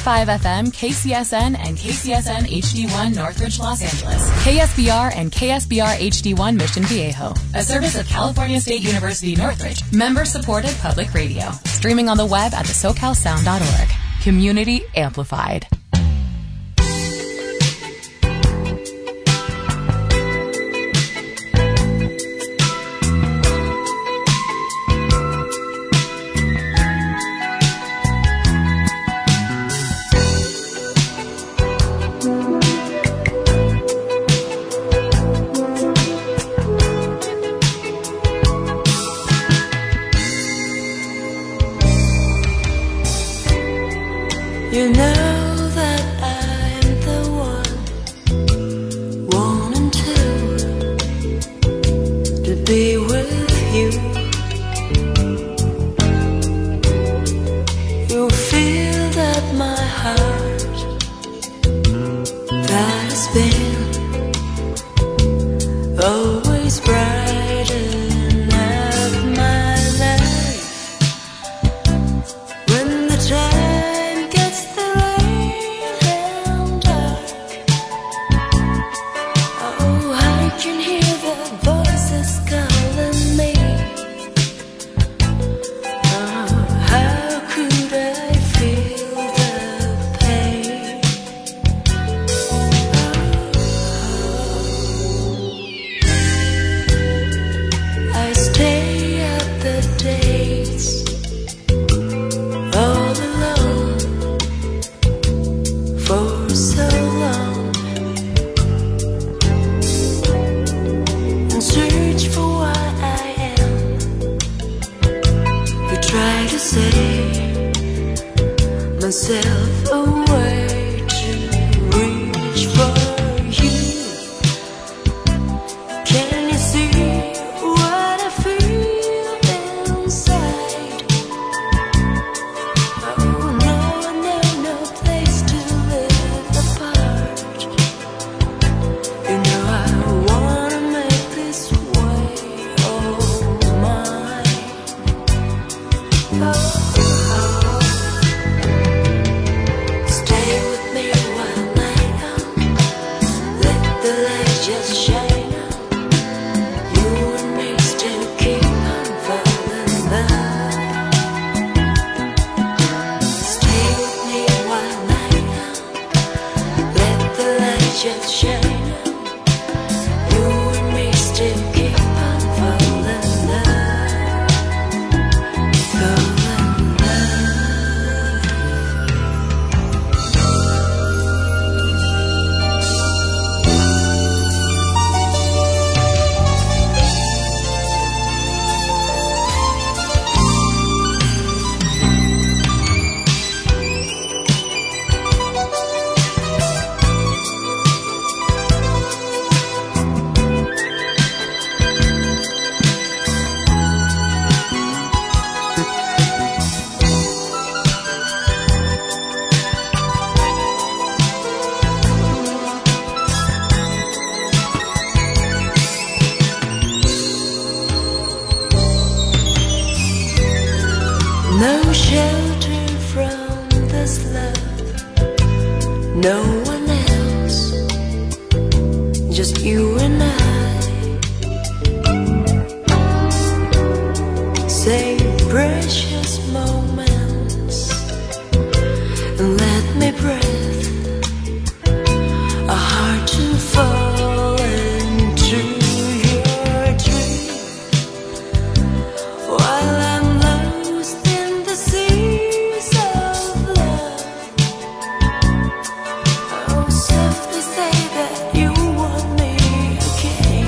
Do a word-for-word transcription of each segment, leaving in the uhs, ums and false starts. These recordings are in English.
five F M, K C S N, and K C S N H D one Northridge, Los Angeles. K S B R and K S B R H D one Mission Viejo. A service of California State University Northridge. Member-supported public radio. Streaming on the web at the socal sound dot org. Community amplified. You know that I'm the one, wanting to, to be with you. You feel that my heart, that has been always brighten up my life. When the time myself away to reach for you. Can you see what I feel inside? Oh no, no, no place to live apart. You know I wanna make this way all mine. Oh. Just shine out. You and me still keep on falling in love, falling in no shelter from this love, no one else, just you and I. Say precious moments and let me breathe, a heart to fall into your dream while I'm lost in the seas of love. Oh, softly say that you want me again.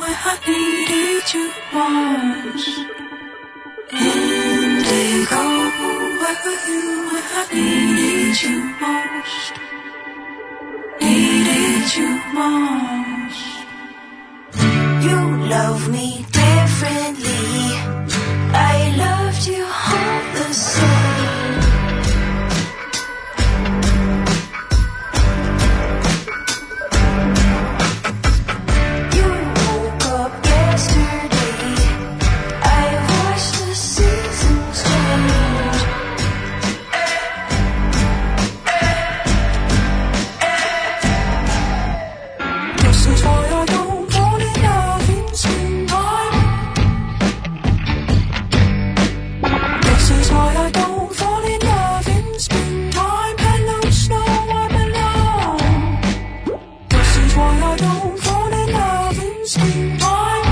when I needed you most. Indigo, where were you when I needed you most? Needed you most. You love me differently. I loved you all the same. You woke up yesterday. I watched the seasons change. This is why I don't fall in love in springtime. This is why I don't fall in love in springtime. Hello snow, I'm alone. This is why I don't fall in love in springtime.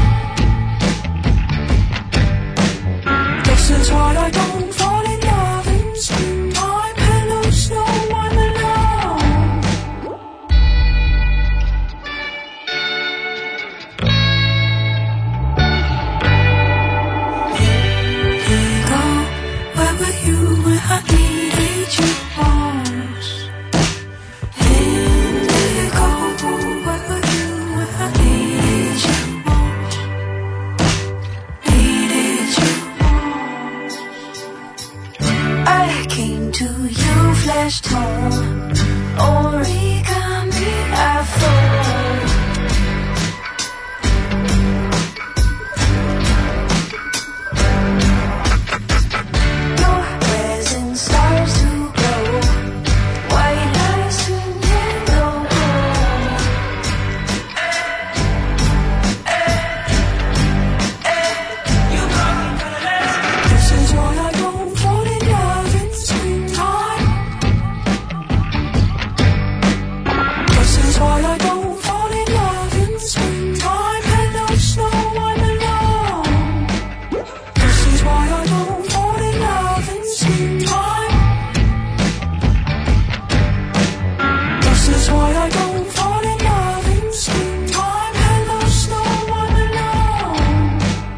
This is why I don't fall in love in springtime. Hello snow, I'm alone. Indigo, where were you when I needed you most? Indigo, where were you when I needed you most? Needed you most. I came to you, flashed home. Origami, I fold. Your presence starts to glow. White lies turn yellow gold. This is why I don't fall in love in springtime. This is why I don't fall in love in springtime. Hello snow, I'm alone. This is why I don't fall in love in springtime. This is why I don't fall in love in springtime. Hello snow, I'm alone.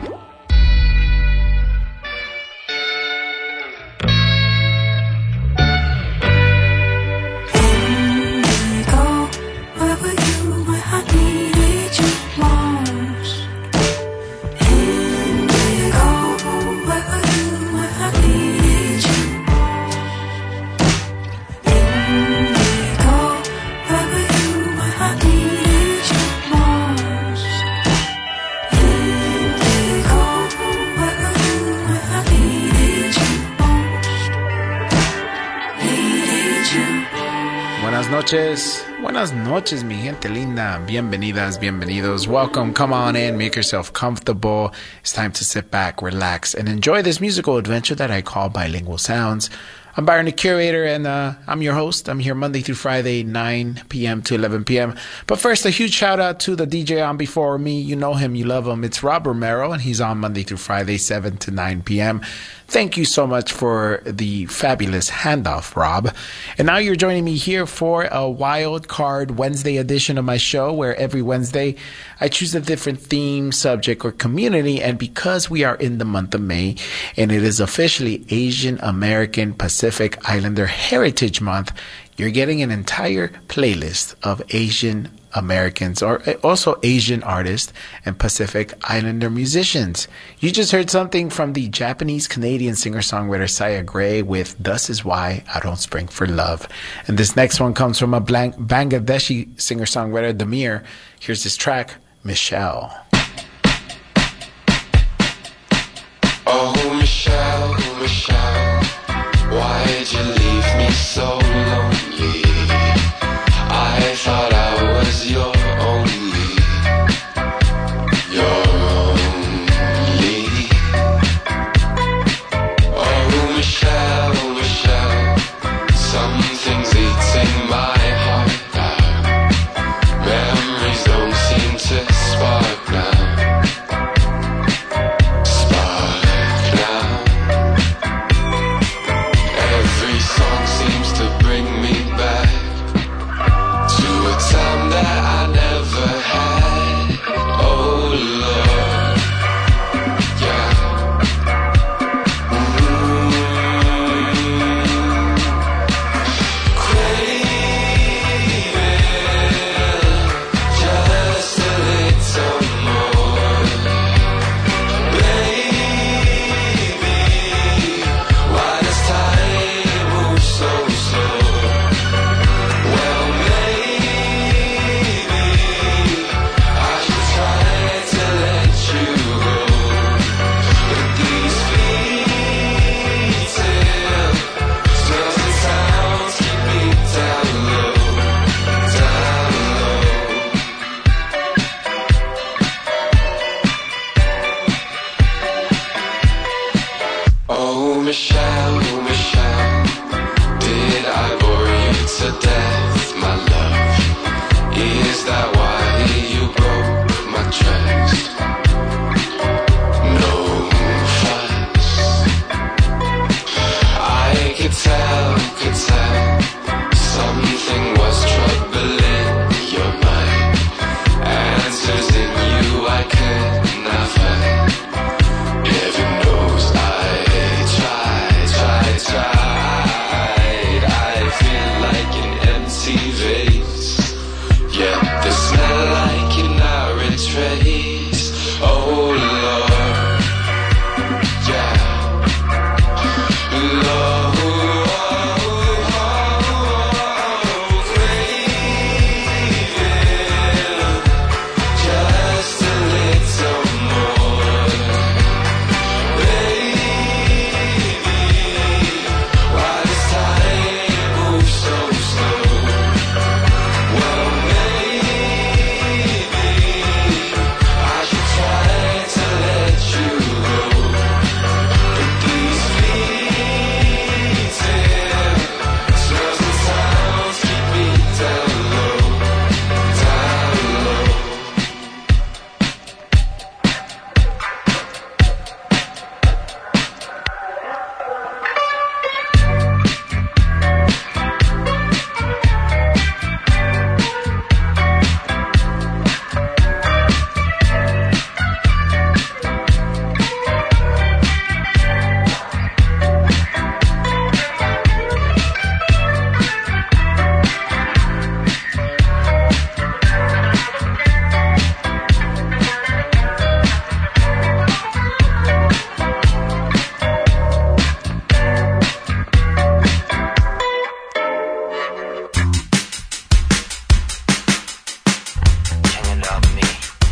Indigo, where were you when I needed you most? Indigo, where were you when I needed you most? Indigo, where were you when I needed you most? Indigo, where were you when I needed you most? Needed you. Buenas noches, buenas noches, mi gente linda. Bienvenidas, bienvenidos. Welcome, come on in, make yourself comfortable. It's time to sit back, relax, and enjoy this musical adventure that I call Bilingual Sounds. I'm Byron, the curator, and uh, I'm your host. I'm here Monday through Friday, nine p.m. to eleven p.m. But first, a huge shout out to the D J on before me. You know him, you love him. It's Rob Romero, and he's on Monday through Friday, seven to nine p.m. Thank you so much for the fabulous handoff, Rob. And now you're joining me here for a Wild Card Wednesday edition of my show, where every Wednesday I choose a different theme, subject, or community. And because we are in the month of May, and it is officially Asian American Pacific Islander Heritage Month, you're getting an entire playlist of Asian Americans, or also Asian artists and Pacific Islander musicians. You just heard something from the Japanese-Canadian singer-songwriter Saya Gray with Thus Is Why I Don't Spring for Love. And this next one comes from a blank Bangladeshi singer-songwriter, Damir. Here's this track, Michelle. Oh, Michelle, Michelle, why'd you leave me so lonely? I thought I was your only, your only. Oh, Michelle, Michelle, something's eating my heart out. Memories don't seem to spark now. Spark now. Every song seems to bring me back. Yet they smell like United trays. Oh Lord, yeah, Lord, craving just a little more, baby. Why does time move so slow? Well, I should try to let you go, but these fleeting smells and sounds keep me down low, down low. Can you love me?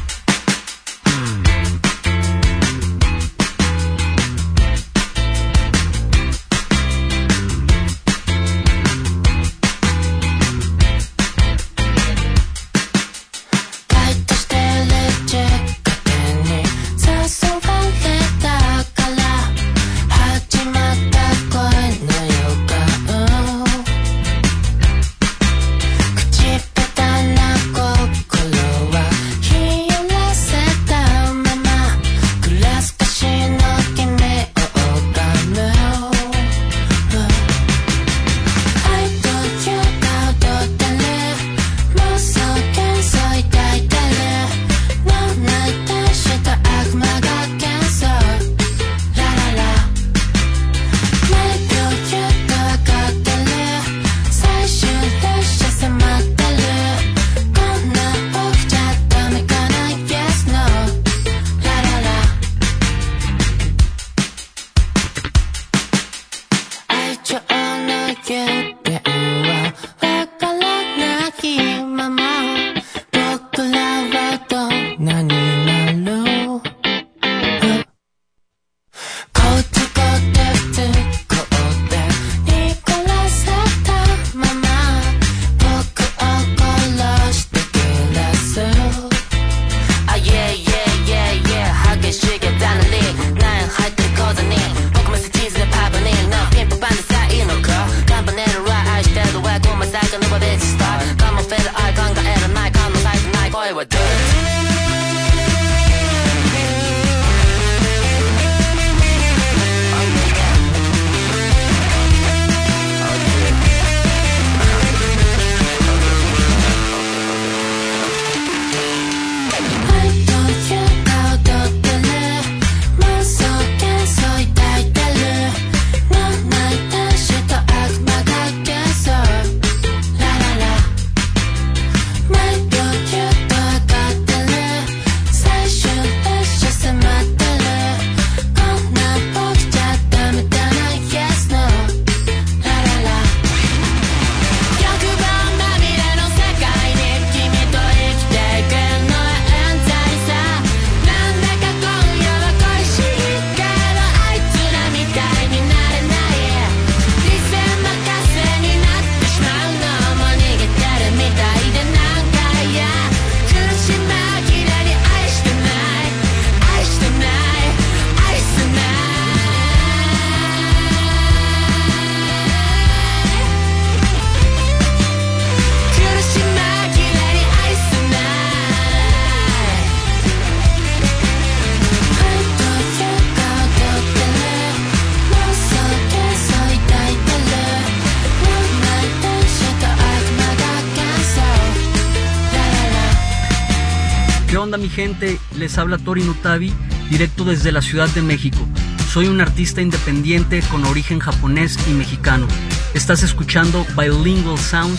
onda, mi gente? Les habla Tori Nutavi, directo desde la Ciudad de México. Soy un artista independiente con origen japonés y mexicano. Estás escuchando Bilingual Sounds,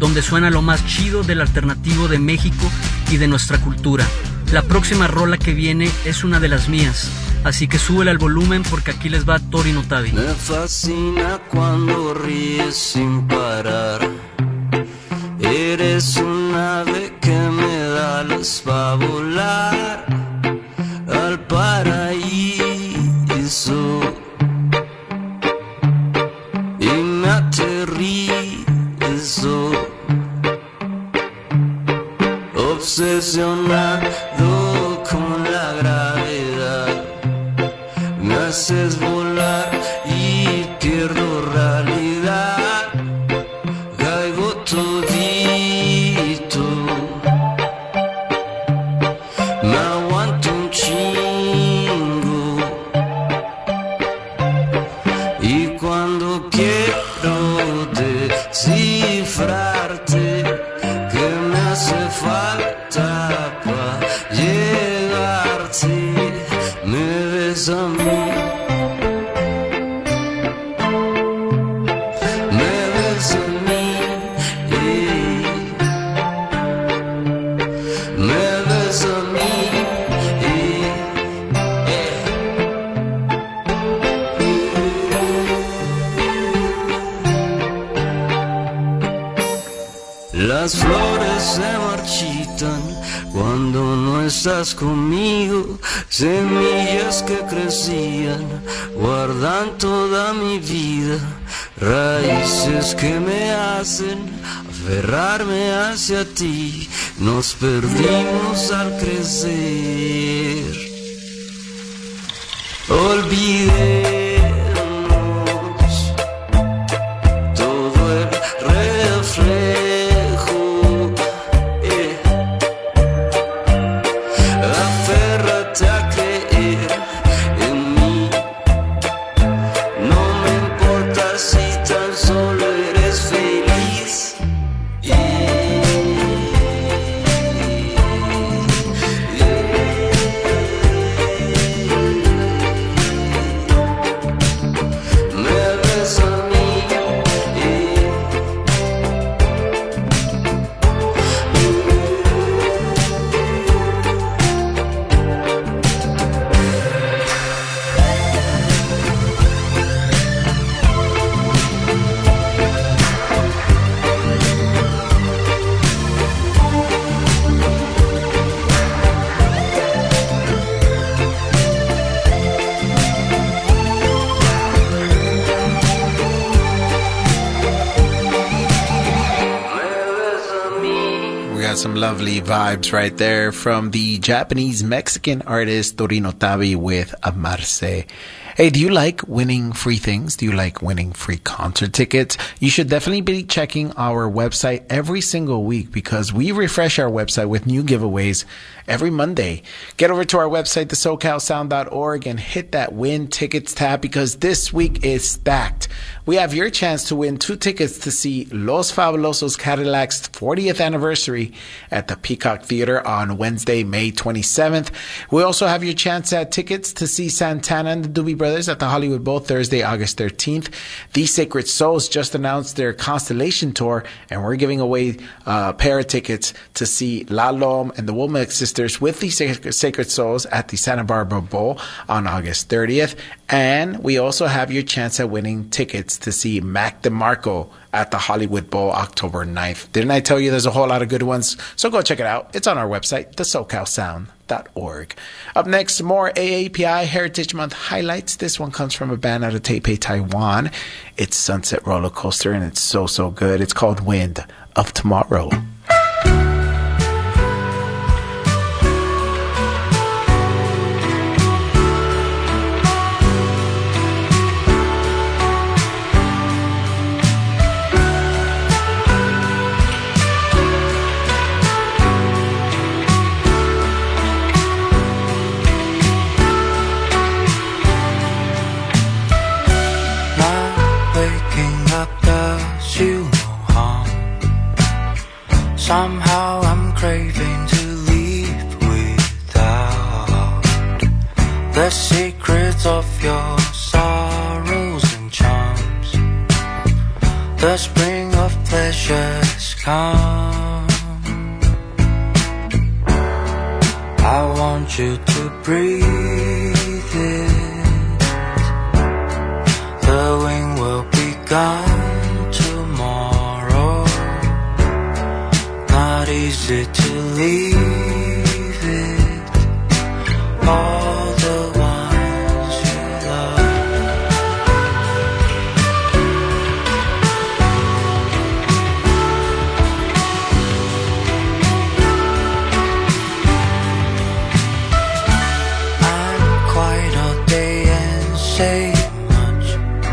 donde suena lo más chido del alternativo de México y de nuestra cultura. La próxima rola que viene es una de las mías, así que súbele al volumen porque aquí les va Tori Notavi. Me fascina cuando ríes sin parar. Eres un ave que me da luz para volar al paraíso y me aterrizo, obsesionado con la gravedad. Me haces volar y pierdo realidad. Caigo todito, me aguanto un chingo. Y cuando quiero descifrarte, que me hace falta para llegarte, me ves a mí. Las flores se marchitan cuando no estás conmigo. Semillas que crecían guardan toda mi vida. Raíces que me hacen aferrarme hacia ti. Nos perdimos al crecer. Olvidé Some lovely vibes right there from the Japanese-Mexican artist Tori Notavi with Amarse. Hey, do you like winning free things? Do you like winning free concert tickets? You should definitely be checking our website every single week because we refresh our website with new giveaways every Monday. Get over to our website, the socal sound dot org, and hit that win tickets tab because this week is stacked. We have your chance to win two tickets to see Los Fabulosos Cadillac's fortieth anniversary at the Peacock Theater on Wednesday, May twenty-seventh. We also have your chance at tickets to see Santana and the Doobie Brothers at the Hollywood Bowl Thursday, August thirteenth. The Sacred Souls just announced their Constellation Tour, and we're giving away a pair of tickets to see La Lom and the Womack Sisters with the Sacred Souls at the Santa Barbara Bowl on August thirtieth. And we also have your chance at winning tickets to see Mac DeMarco at the Hollywood Bowl October ninth. Didn't I tell you there's a whole lot of good ones? So go check it out. It's on our website, the socal sound dot org. Up next, more A A P I Heritage Month highlights. This one comes from a band out of Taipei, Taiwan. It's Sunset Roller Coaster, and it's so, so good. It's called Wind of Tomorrow. Somehow I'm craving to leave without the secrets of your sorrows and charms. The spring of pleasures come. I want you to breathe it. The wind will be gone tomorrow. Not easy to leave it. All the ones you love. I'm quiet all day and say much.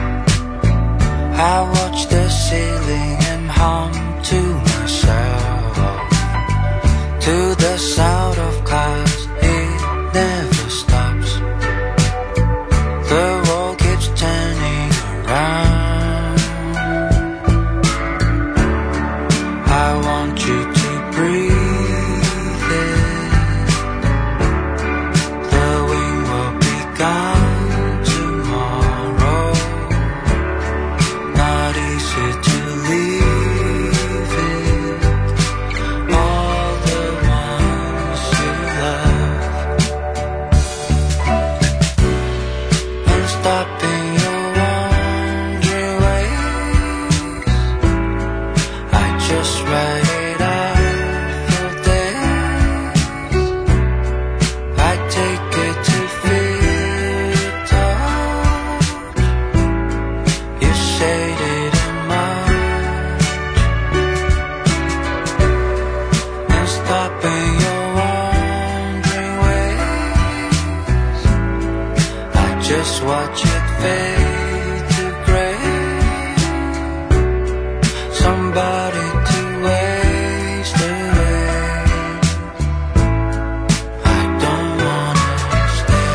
I watch the ceiling and hum to myself, to the sound of cars, it never stops. The world keeps turning around. I want you to breathe it. The wind will be gone tomorrow. Not easy to leave it. All the ones you love. And stopping your wandering ways. I just write it out for days. I take it to feel touch. You said it in March. And stopping your wandering ways. I just watch it fade to gray. Somebody to waste away. I don't wanna stay.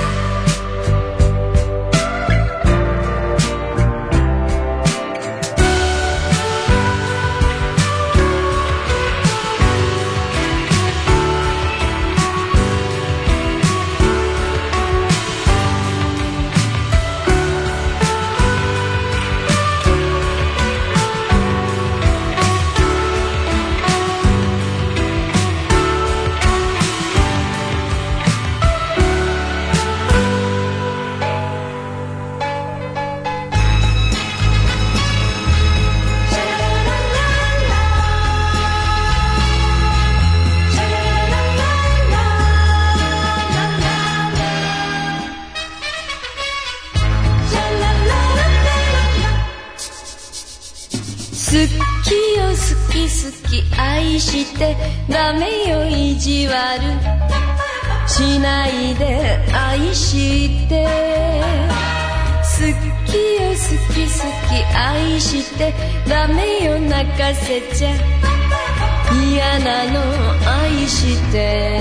好きよ好き好き愛してダメよ意地悪しないで愛して好きよ好き好き愛してダメよ泣かせちゃ嫌なの愛して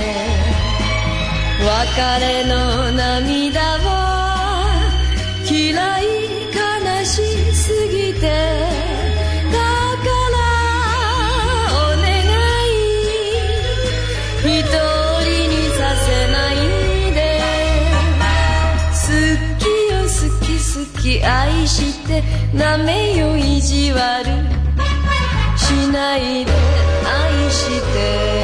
別れの涙は嫌い悲しすぎてだからお願い一人にさせないで好きよ好き好き愛してダメよ意地悪しないで愛して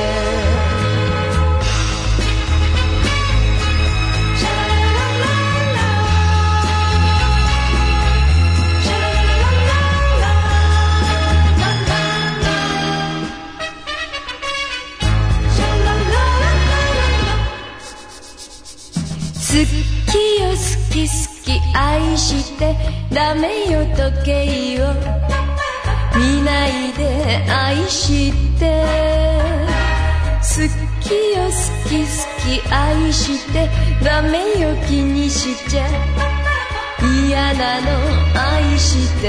好きよ好き好き愛してダメよ時計を見ないで愛して好きよ好き好き愛してダメよ気にしちゃ嫌なの愛して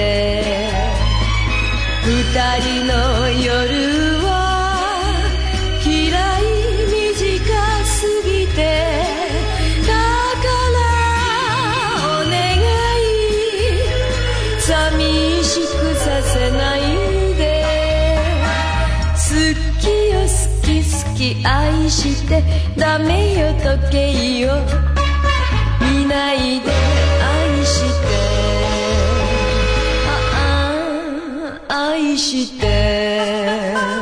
二人の夜は嫌い短すぎて寂しくさせないで好きよ好き好き愛してダメよ時計を見ないで愛してああ愛して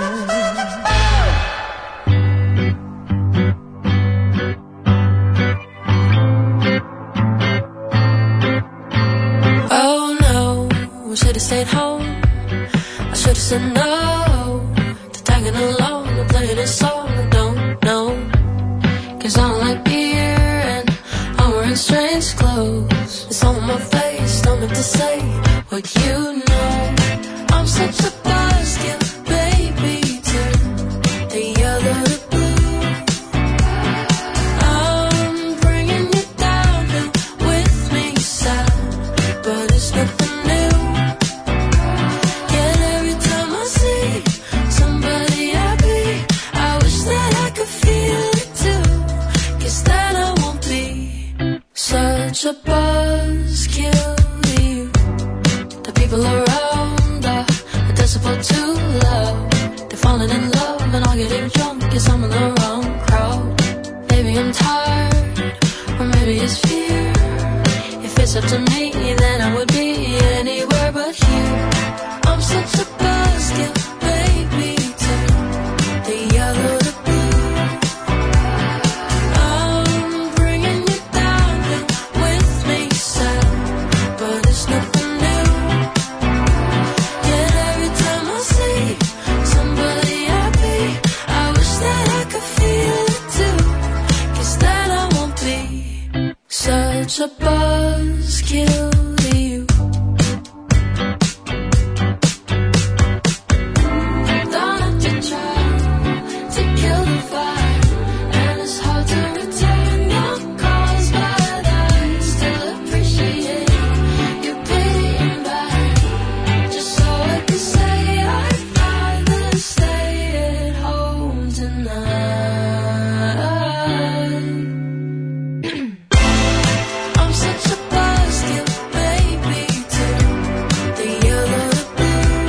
said no, they're tagging along, they're playing a song I don't know. Cause I don't like beer and I'm wearing strange clothes. It's all on my face, don't have to say what you know. I'm such a buzzkill, baby, turn the yellow to blue. I'm bringing you down here with me, sad, but it's nothing new. Yet every time I see somebody happy, I wish that I could feel it too. Guess that I won't be such a buzzkill to you. The people around are a decibel too loud. They're falling in love and all getting drunk cause I'm in the wrong crowd. Maybe I'm tired, or maybe it's fear. If it's up to me, then I would be anywhere but here. I'm such a buzzkill, baby, turn the yellow to blue. I'm bringing you down here with me, sad, but it's nothing new. Yet every time I see somebody happy, I wish that I could feel it too. Guess that I won't be such a buzzkill to you. Don't have to try to kill the vibe, and it's hard to return your calls, but I still appreciate you paying back, just so I can say I'd rather stay at home tonight. I'm such a buzzkill, baby, turn the yellow to blue.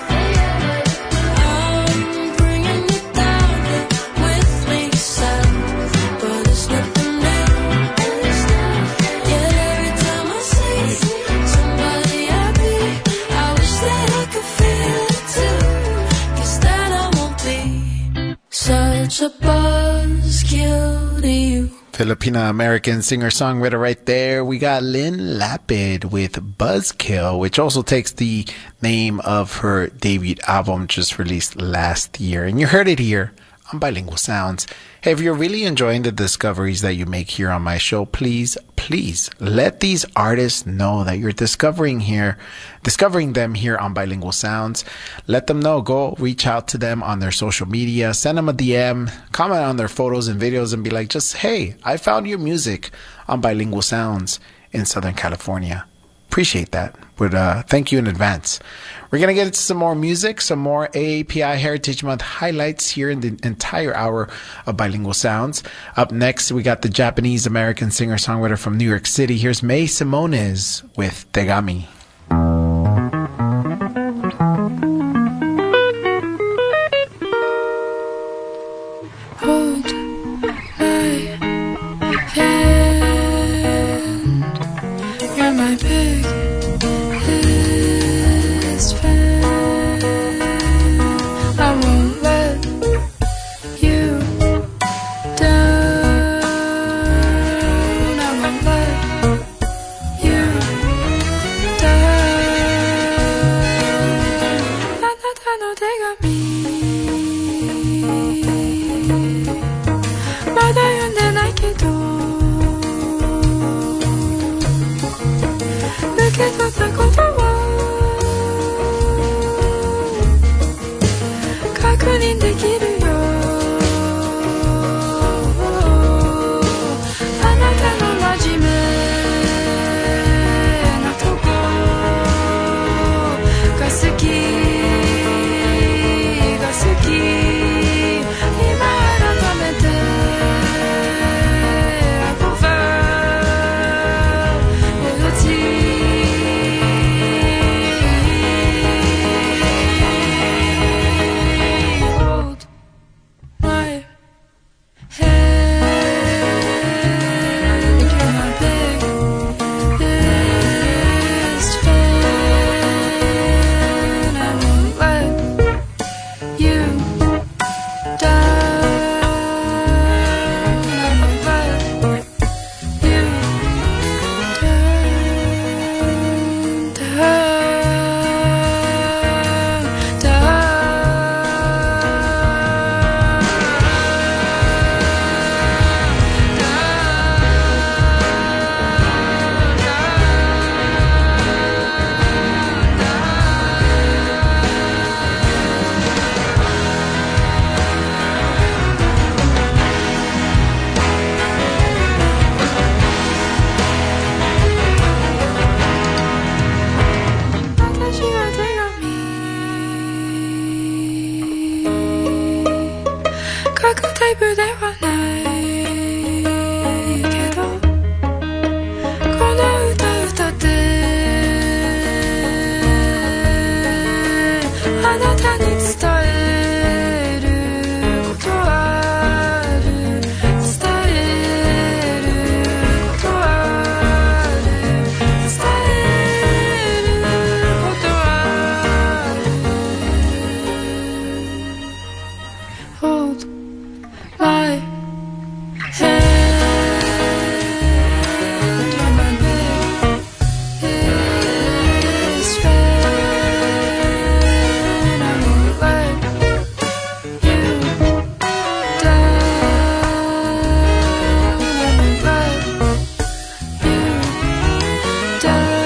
I'm bringing you down here with me, sad, but it's nothing new. Yet every time I see somebody happy, I wish that I could feel it too. Guess that I won't be such a buzzkill to you. Filipina-American singer-songwriter right there. We got Lynn Lapid with Buzzkill, which also takes the name of her debut album just released last year. And you heard it here on Bilingual Sounds. Hey, if you're really enjoying the discoveries that you make here on my show, please, please let these artists know that you're discovering here, discovering them here on Bilingual Sounds. Let them know. Go reach out to them on their social media, send them a D M, comment on their photos and videos and be like, just, hey, I found your music on Bilingual Sounds in Southern California. Appreciate that. But uh, thank you in advance. We're going to get into some more music, some more A A P I Heritage Month highlights here in the entire hour of Bilingual Sounds. Up next, we got the Japanese-American singer-songwriter from New York City. Here's May Simones with Tegami. Hold my hand. You're my biggest fan. I won't let you down. I won't let you down. あなたの手紙まだ読んでないけど受け取ったことは確認できるよあなたの真面目なとこが好きが好き今改めて憧れライブではないけどこの歌歌ってあなたに伝えることある伝えることある伝えることある Hold my hand on my bed is red I won't let you down I won't let you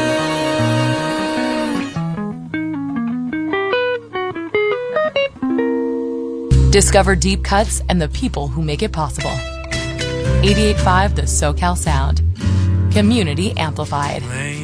down. Discover deep cuts and the people who make it possible. eighty-eight point five The SoCal Sound. Community amplified.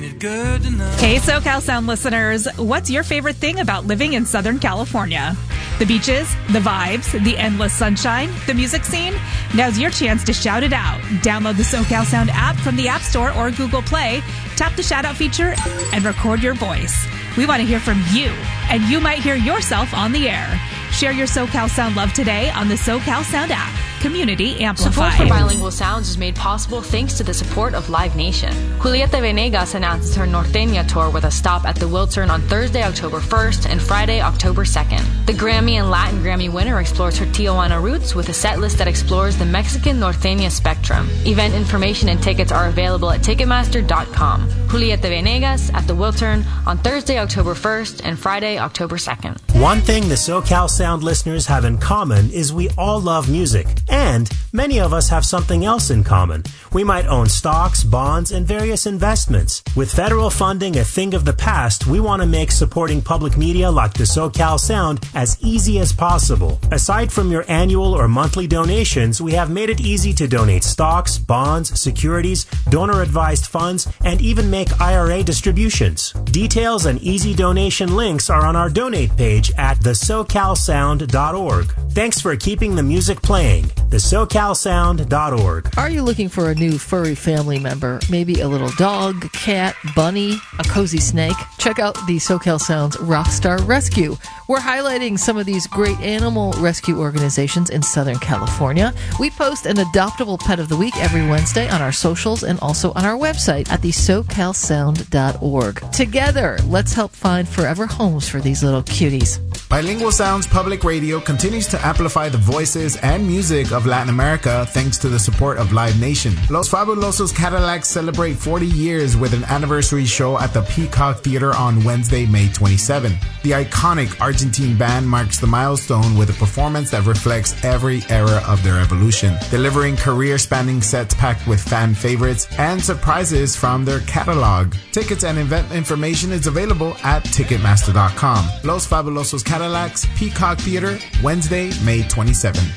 Hey, SoCal Sound listeners, what's your favorite thing about living in Southern California? The beaches, the vibes, the endless sunshine, the music scene? Now's your chance to shout it out. Download the SoCal Sound app from the App Store or Google Play, tap the shout out feature, and record your voice. We want to hear from you, and you might hear yourself on the air. Share your SoCal Sound love today on the SoCal Sound app. Community amplified. Support for Bilingual Sounds is made possible thanks to the support of Live Nation. Julieta Venegas announces her Norteña tour with a stop at the Wiltern on Thursday, October first and Friday, October second. The Grammy and Latin Grammy winner explores her Tijuana roots with a set list that explores the Mexican Norteña spectrum. Event information and tickets are available at Ticketmaster dot com. Julieta Venegas at the Wiltern on Thursday, October first and Friday, October second. One thing the SoCal Sound listeners have in common is we all love music. And many of us have something else in common. We might own stocks, bonds, and various investments. With federal funding a thing of the past, we want to make supporting public media like the SoCal Sound as easy as possible. Aside from your annual or monthly donations, we have made it easy to donate stocks, bonds, securities, donor-advised funds, and even make I R A distributions. Details and easy donation links are on our donate page at the socal sound dot org. Thanks for keeping the music playing. the socal sound dot org. Are you looking for a new furry family member? Maybe a little dog, cat, bunny, a cozy snake? Check out the SoCal Sound's Rockstar Rescue. We're highlighting some of these great animal rescue organizations in Southern California. We post an adoptable pet of the week every Wednesday on our socials and also on our website at the socal sound dot org. Together, let's help find forever homes for these little cuties. Bilingual Sounds Public Radio continues to amplify the voices and music of Latin America thanks to the support of Live Nation. Los Fabulosos Cadillacs celebrate forty years with an anniversary show at the Peacock Theater on Wednesday, May twenty-seventh. The iconic Argentine band marks the milestone with a performance that reflects every era of their evolution, delivering career-spanning sets packed with fan favorites and surprises from their catalog. Tickets and event information is available at Ticketmaster dot com. Los Fabulosos Cadillacs, Peacock Theater, Wednesday, May twenty-seventh.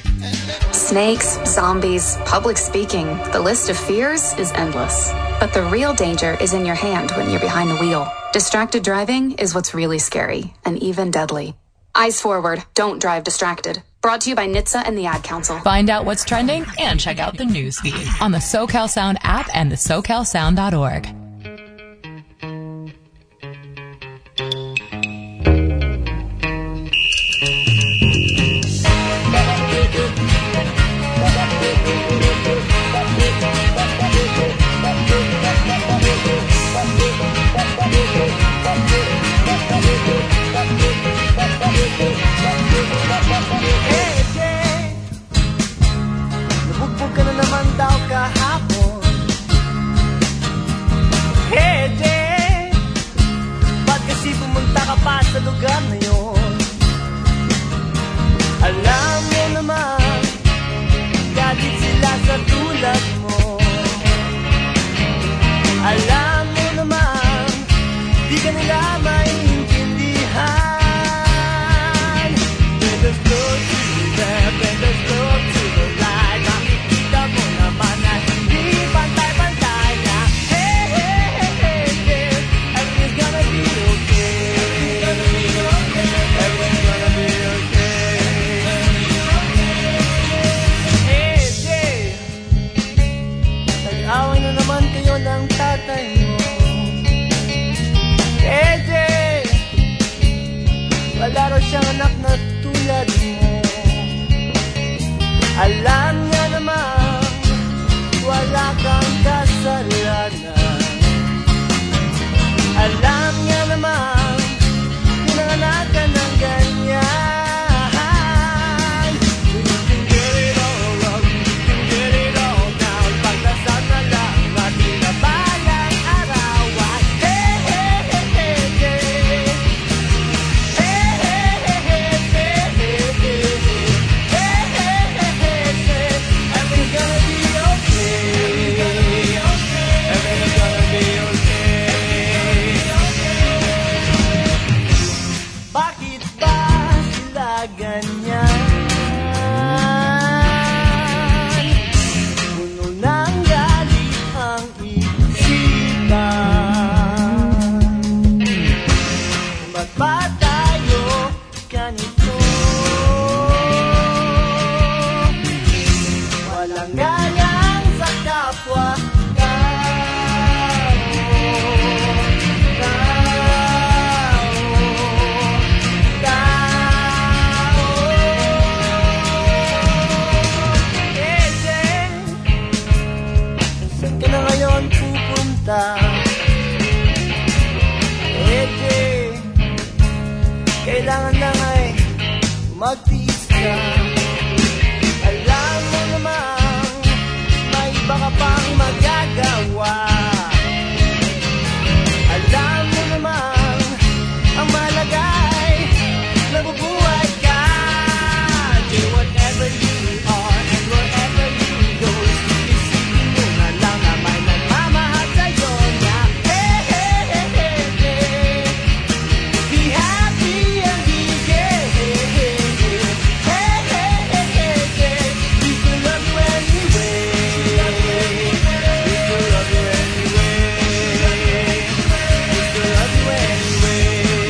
Snakes, zombies, public speaking. The list of fears is endless. But the real danger is in your hand when you're behind the wheel. Distracted driving is what's really scary and even deadly. Eyes forward, don't drive distracted. Brought to you by N H T S A and the Ad Council. Find out what's trending and check out the news feed on the SoCal Sound app and the socal sound dot org. Nabugbog ka na naman daw kahapon. Hey, Jay, ba't kasi pumunta ka pa sa lugar na yun? Alam mo naman, galit sila sa tulad mo. Alam mo naman, di ka nila maintindihan. Better slow to the left, better slow to the right. Makikita mo naman na hindi pantay-pantay na. Hey, hey, hey, hey, hey, everything's gonna be okay. Everything's gonna be okay. Alam niya naman wala kang kasalanan. Alam niya naman pinanganak ka ng ganyan. You can get it all wrong, you can get it all down. Pagdasal na lang at tinabalang arawan. Hey, hey, hey, hey, hey. Hey, hey, hey, hey, hey, hey, hey. Hey, hey, hey, hey, hey. Everything's gonna be okay. Everything's gonna be okay. Bakit ba sila ganyan? Puno ng galit ang isipan. Ba't ba tayo ganito? Walang galang sa kapwa tao. Tao, tao. Ete, saan ka na ngayon pupunta? Ete, kailangan lang ay magtiis ka. Alam mo namang may iba ka pang magagawa. Alam mo namang ang mahalaga ay nabubuhay ka. Do whatever you are and wherever you go. Isipin mo na lang na may nagmamahal sa'yo na hey, hey, hey, hey, hey. Be happy and be gay. Hey, hey, hey, hey, hey, hey, hey. We still love you anyway. We still love you anyway. We still love you anyway.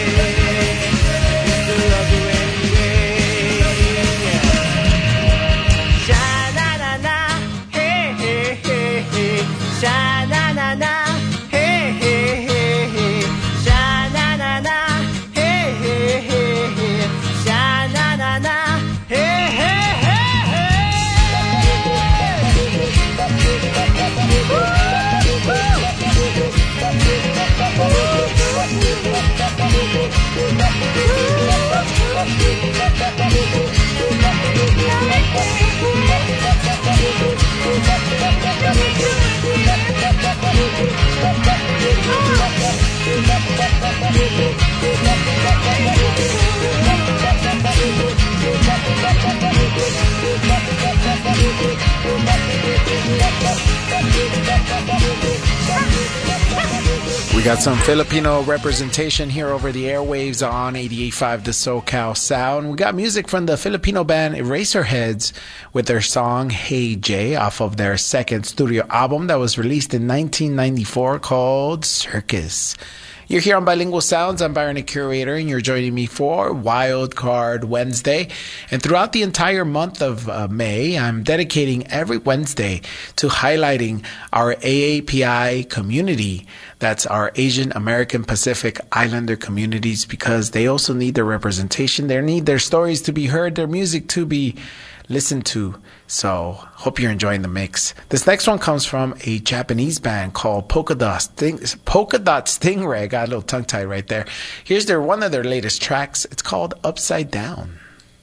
We still love you anyway. Sha-na-na-na, hey, hey, hey, hey. Sha-na-na-na, hey, hey, hey, hey. Sha-na-na-na, hey, hey, hey, hey. Sha-na-na-na, hey, hey, hey, We got some Filipino representation here over the airwaves on eighty-eight point five The SoCal Sound. We got music from the Filipino band Eraserheads with their song Hey Jay off of their second studio album that was released in nineteen ninety-four called Circus. You're here on Bilingual Sounds. I'm Byron, the curator, and you're joining me for Wild Card Wednesday. And throughout the entire month of uh, May, I'm dedicating every Wednesday to highlighting our A A P I community. That's our Asian American Pacific Islander communities, because they also need their representation. They need their stories to be heard, their music to be listened to. So, hope you're enjoying the mix. This next one comes from a Japanese band called Polka Dot Sting- Polka Dot Stingray. I got a little tongue-tied right there. Here's their one of their latest tracks. It's called Upside Down.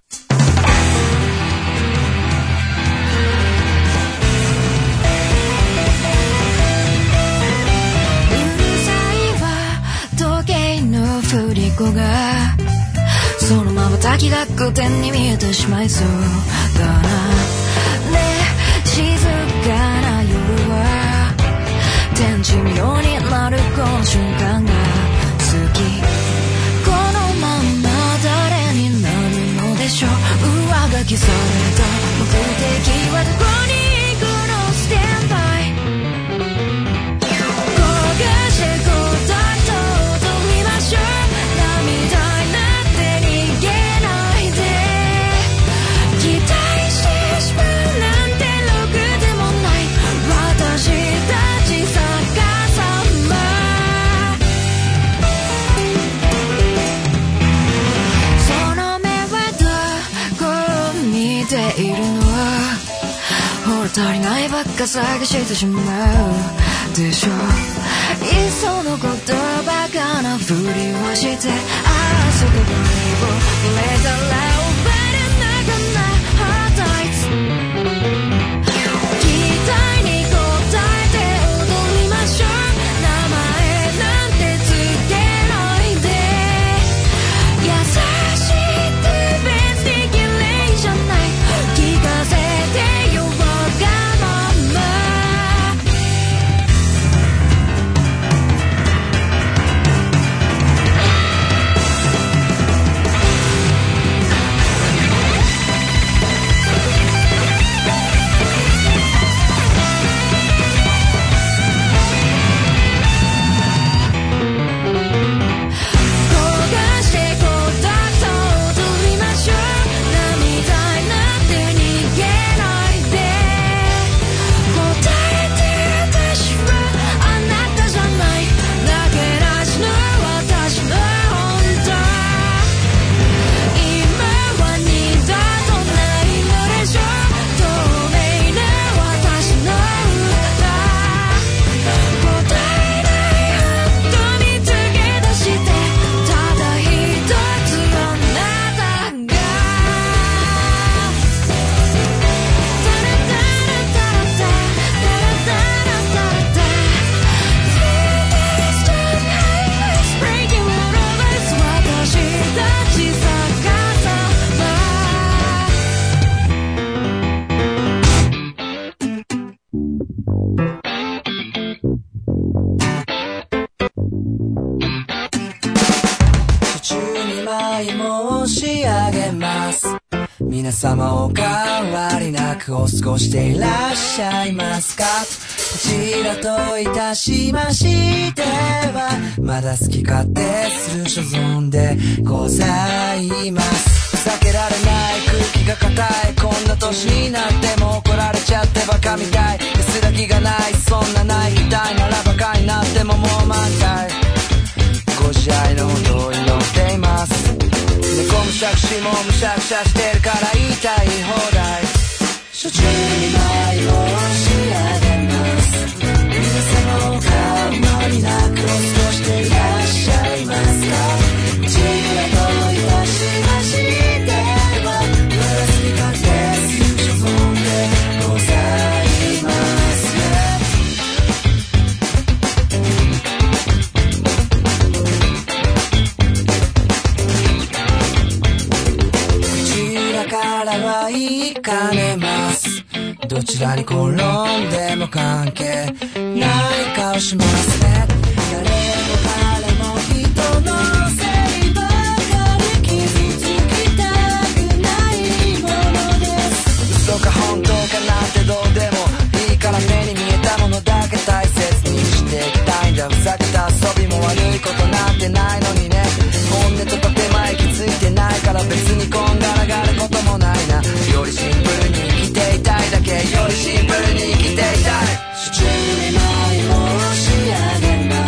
Ga その瞬きが偶然に見えてしまいそうだなねえ静かな夜は天地無用になるこの瞬間が好きこのまんま誰になるのでしょう上書きされた目的はどこに行くの Stand by 転がしてコンタクトを取りましょういるのはころ足りないばっか探してしまうでしょ。いっそのことバカなふりをしてああそこにを触れたら奪えなくなハートライツ期待に応えて踊りましょう。名前なんてつけないで優しいって別に綺麗じゃない聞かせてよわがまま皆様お変わりなくお過ごしていらっしゃいますか。こちらといたしましてはまだ好き勝手する所存でございます。避けられない空気が硬いこんな年になっても怒られちゃってバカみたい安らぎがないそんなないみたいならバカになってももう満開ご自愛のほど祈っています。猫むしゃくしもむしゃくしゃしてるから言いたい放題初中に舞を仕上げます皆様お変わりなくお過ごしていらっしゃいますか。こちらと言わしましてはまだ好き勝手する所存でございます、からは言いかねます。どちらに転んでも関係ない顔しますね。誰も彼も人のせいばかり傷つきたくないものです。嘘か本当かなんてどうでもいいから目に見えたものだけ大切にしていきたいんだ。ふざけた遊びも悪いことなんてないのにね。本音と建前気づいてないから別にこんがらがることもないな。よりシンプルに生きていたいだけよりシンプルに生きていたい。手中に舞を仕上げま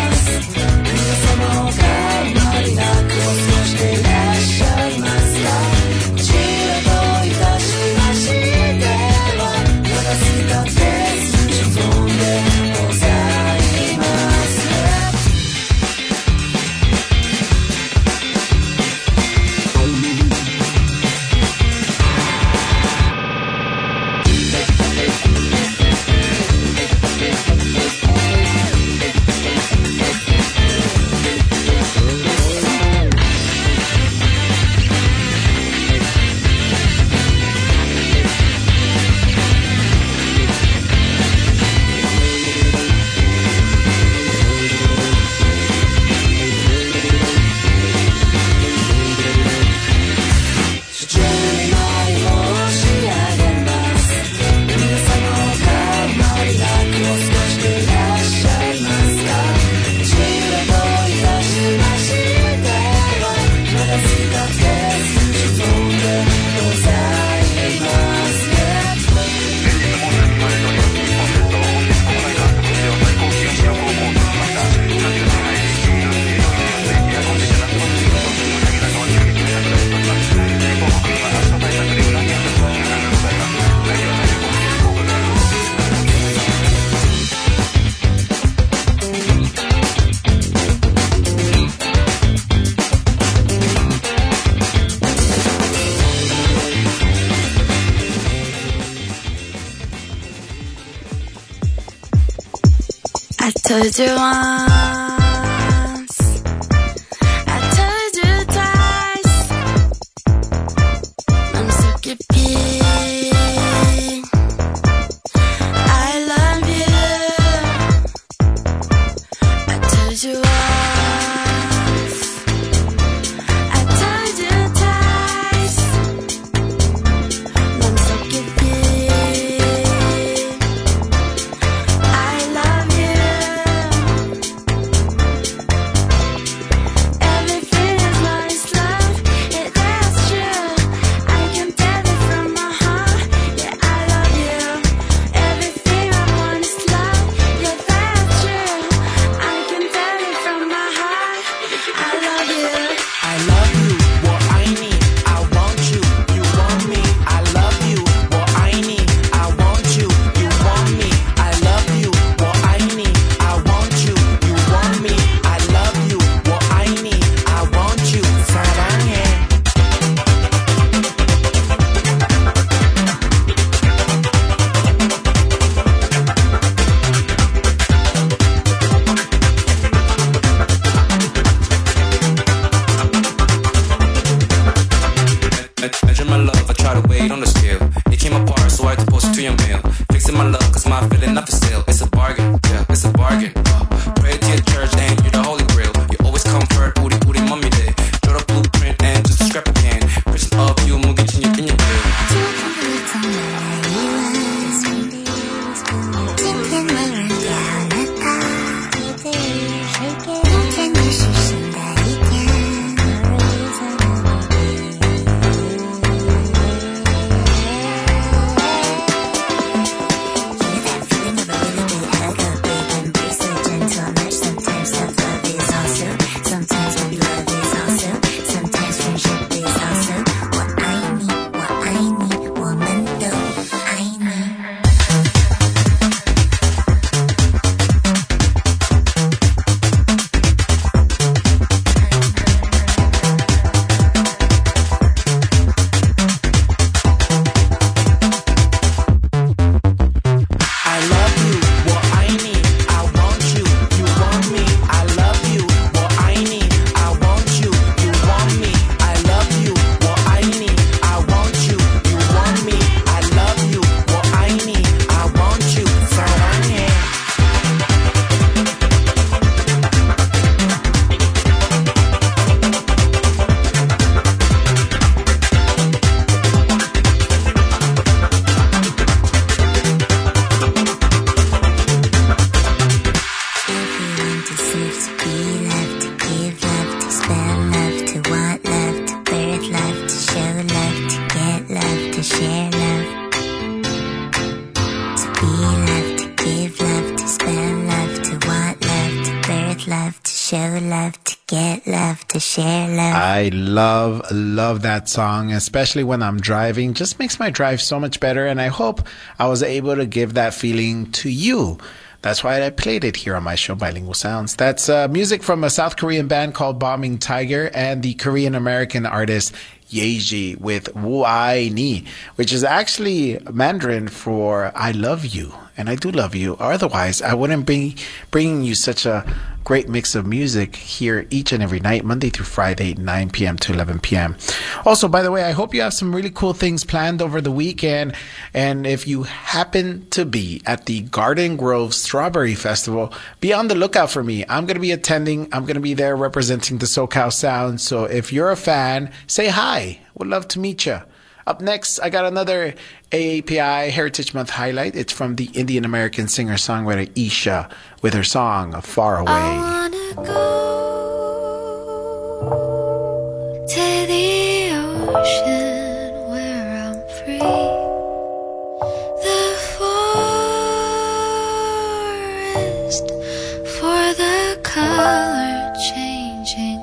I told you once, I told you twice, I'm so keeping. I love you. I told you once, I told you twice, I'm so keeping. I love you. Everything is nice, love. Yeah, that's true. I can tell it from my heart. Yeah, I love you. Everything I want is love. Yeah, that's true. I can tell it from my heart. I love you. I love you, what I need, I want you, you want me. I love you, what I need, I want you, you want me. I love you, what I need, I want you, you want me. I love you, what I need, I want you. 사랑해. Measure my love, I try to weigh it on the scale. It came apart, so I had to post it to your mail. Fixing my love, cause my feeling not for sale. It's a bargain, yeah, it's a bargain. Uh, pray to your church and you're the holy grail. You always comfort, 우리 우리 mommy day. Draw the blueprint and just a scrap of can. Vision of you, 무게친 your in your bill. Sometimes when love is also, sometimes friendship is also what I need, what I need, woman도 I need. I love you, what I need, I want you, you want me. I love you, what I need, I want you, you want me. I love you, what I need, I want you, you want me. I love you, what I need, I want you. 사랑해. If you want to save, to be loved, to give love, to spell love, to want love, to birth love, to show love, to get love, to share love. To be loved, to give love, to spell love, to want love, to birth love, to show love, to get love, to share love. I love, love that song, especially when I'm driving. Just makes my drive so much better, and I hope I was able to give that feeling to you. That's why I played it here on my show, Bilingual Sounds. That's uh, music from a South Korean band called Bombing Tiger and the Korean-American artist Yeji with Wu Ai Ni, which is actually Mandarin for I love you. And I do love you. Otherwise, I wouldn't be bringing you such a great mix of music here each and every night, Monday through Friday, nine p.m. to eleven p.m. Also, by the way, I hope you have some really cool things planned over the weekend. And if you happen to be at the Garden Grove Strawberry Festival, be on the lookout for me. I'm going to be attending. I'm going to be there representing the SoCal Sound. So if you're a fan, say hi. Would love to meet you. Up next, I got another A A P I Heritage Month highlight. It's from the Indian American singer-songwriter Isha with her song Far Away. I wanna go to the ocean where I'm free. The forest for the color changing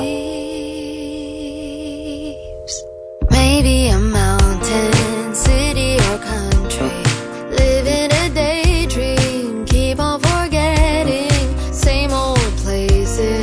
leaves. Maybe a mountain, city or country, living a daydream, keep on forgetting, same old places.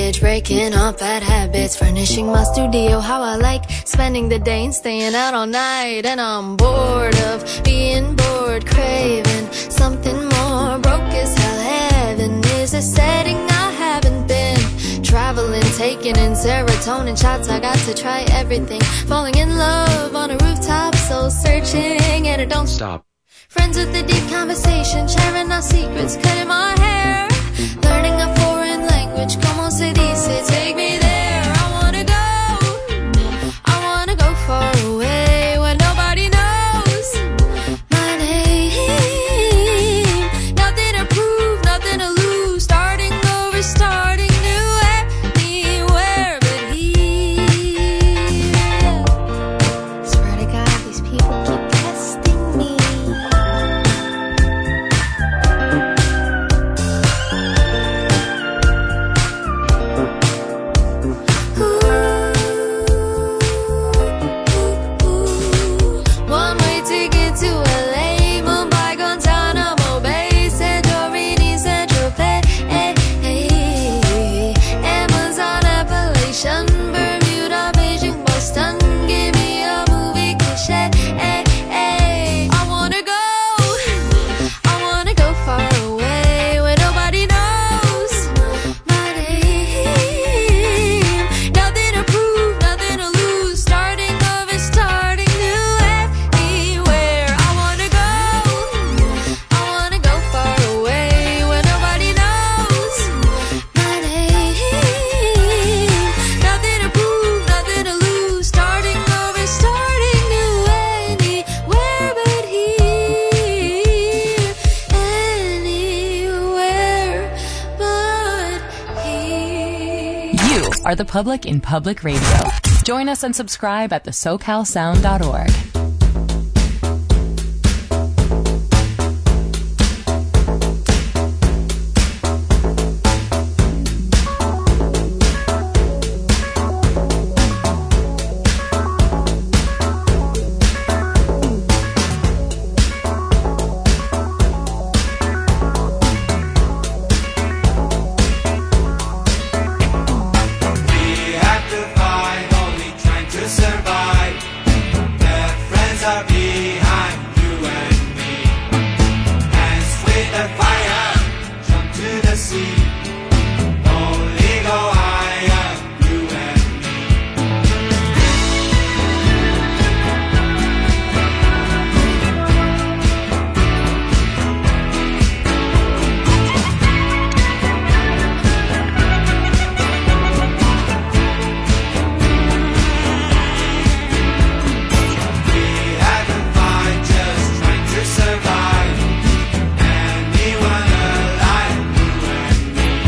damage, breaking off bad habits, furnishing my studio how I like, spending the day and staying out all night. And I'm bored of being bored, craving something more. Broke as hell, heaven is a setting I haven't been. Traveling, taking in serotonin shots, I got to try everything. Falling in love on a rooftop, soul searching, and it don't stop. Friends with a deep conversation, sharing our secrets, cutting my hair, learning a foreign language, como se dice, take me there. I wanna go, I wanna go far away where nobody knows my name. Nothing to prove, nothing to lose, starting over, starting new anywhere but here. Swear to God, these people keep testing me. One way ticket to L A, Mumbai, Guantanamo Bay, Santorini, Saint-Tropez, Amazon, Appalachian, Bermuda, Beijing, Boston. Give me a movie cliche. I wanna go, I wanna go far away where nobody knows my name. Nothing to prove, nothing to lose, starting over, starting new anywhere. I wanna go, I wanna go far away where nobody knows my name. Nothing to prove, nothing to lose, starting over, starting new anywhere but here. Anywhere but here. You are the public in public radio. Join us and subscribe at the so cal sound dot org. We have to fight, only trying to survive. The friends are behind you and me. Hands with the fire, jump to the sea. Only go higher, you and me. We have to fight, just trying to survive. Anyone alive, you and me.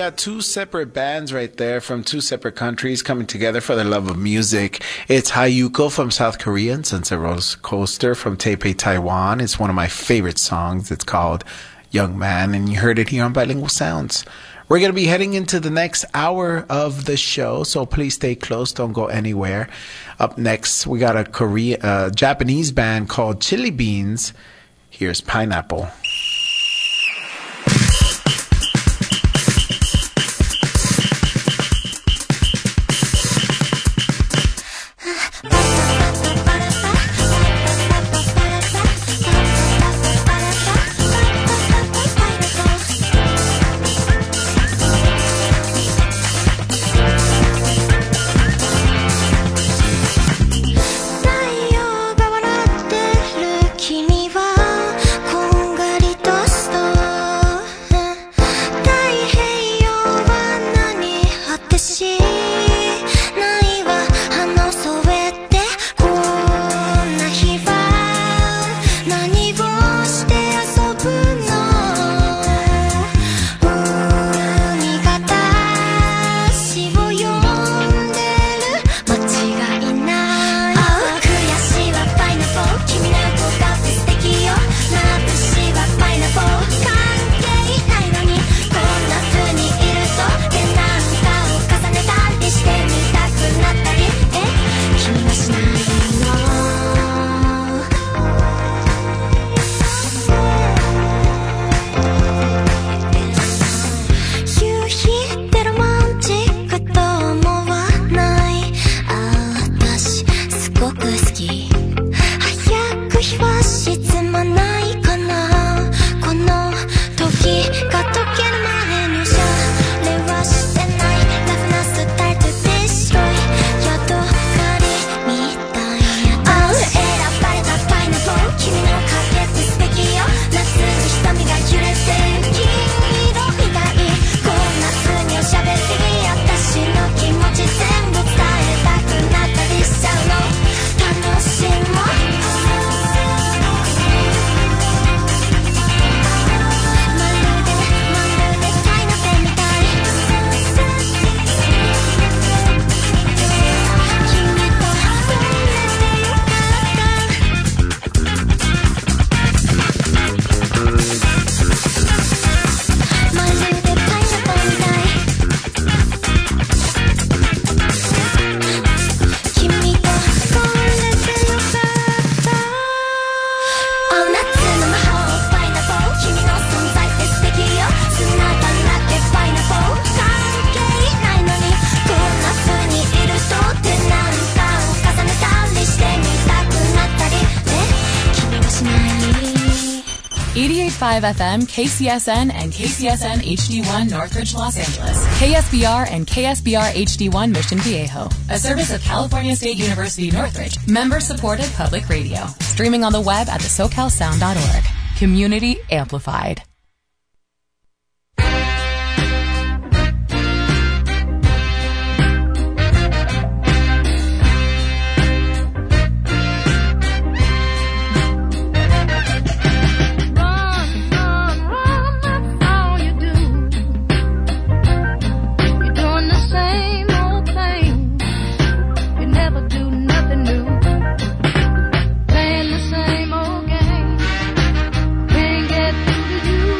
got two separate bands right there from two separate countries coming together for their love of music. It's Hayuko from South Korea and Sunset Roller Coaster from Taipei, Taiwan. It's one of my favorite songs. It's called Young Man, and you heard it here on Bilingual Sounds. We're going to be heading into the next hour of the show, so please stay close. Don't go anywhere. Up next, we got a Korea, uh, Japanese band called Chili Beans. Here's Pineapple. eighty-eight point five F M, K C S N, and K C S N H D one Northridge, Los Angeles. K S B R and K S B R H D one Mission Viejo. A service of California State University Northridge. Member-supported public radio. Streaming on the web at the socal sound dot org. Community amplified. You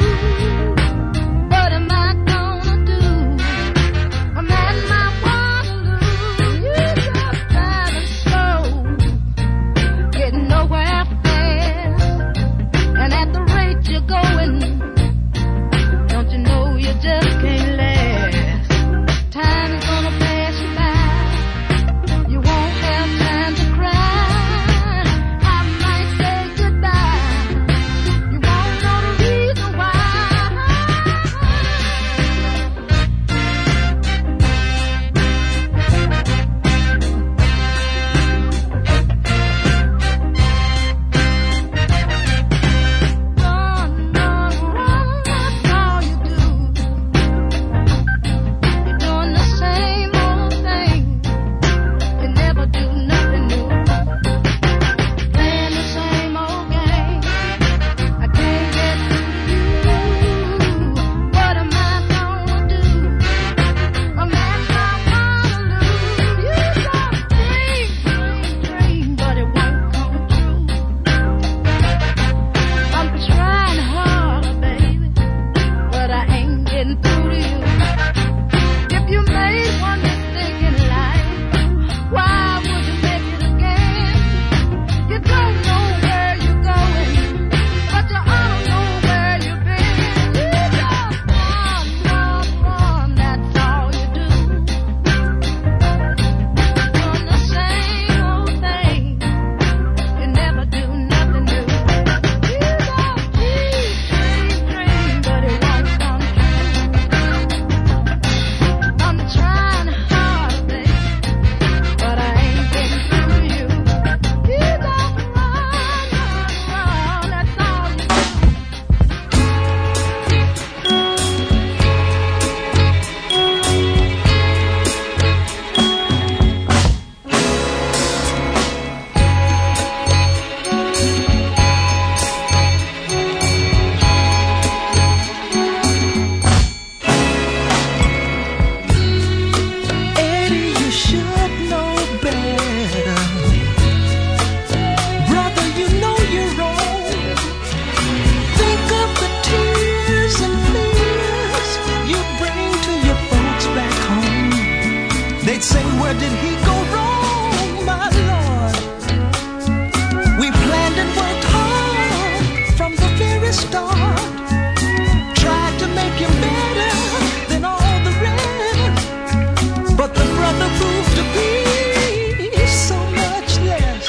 Where did he go wrong, my Lord? We planned and worked hard from the very start. Tried to make him better than all the rest. But the brother proved to be so much less.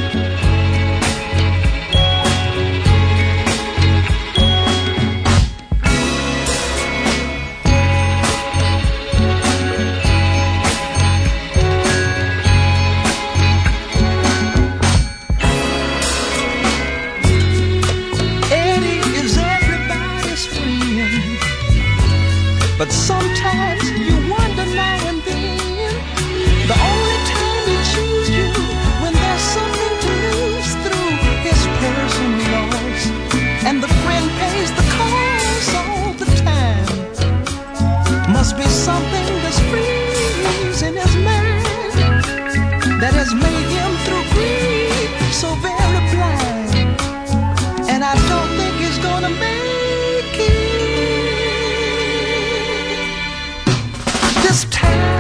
Eddie is everybody's friend, but sometimes you wonder now and then, the only time he chooses you when there's something to lose through his personal loss, and the friend pays the cost all the time. Must be something that's freezing his mind that has made him through grief so very blind, and I don't think he's gonna make it this time.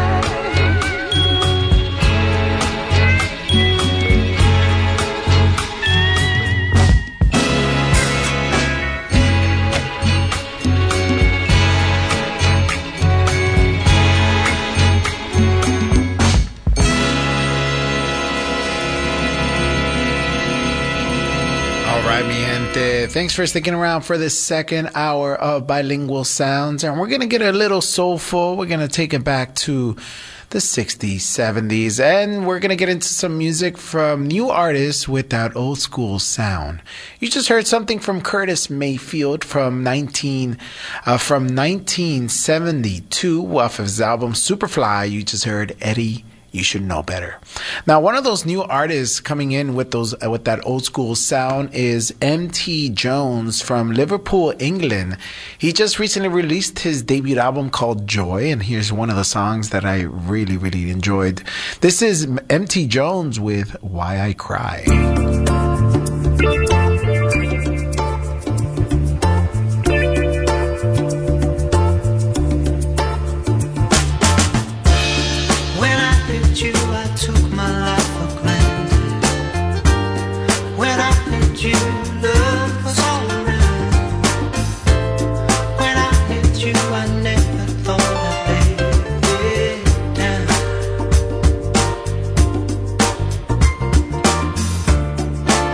All right, mi gente. Thanks for sticking around for this second hour of Bilingual Sounds. And we're going to get a little soulful. We're going to take it back to the sixties, seventies. And we're going to get into some music from new artists with that old school sound. You just heard something from Curtis Mayfield from nineteen uh, from nineteen seventy-two off of his album Superfly. You just heard Eddie, You Should Know Better. Now, one of those new artists coming in with those uh, with that old school sound is M T Jones from Liverpool, England. He just recently released his debut album called Joy, and here's one of the songs that I really, really enjoyed. This is M T Jones with Why I Cry. When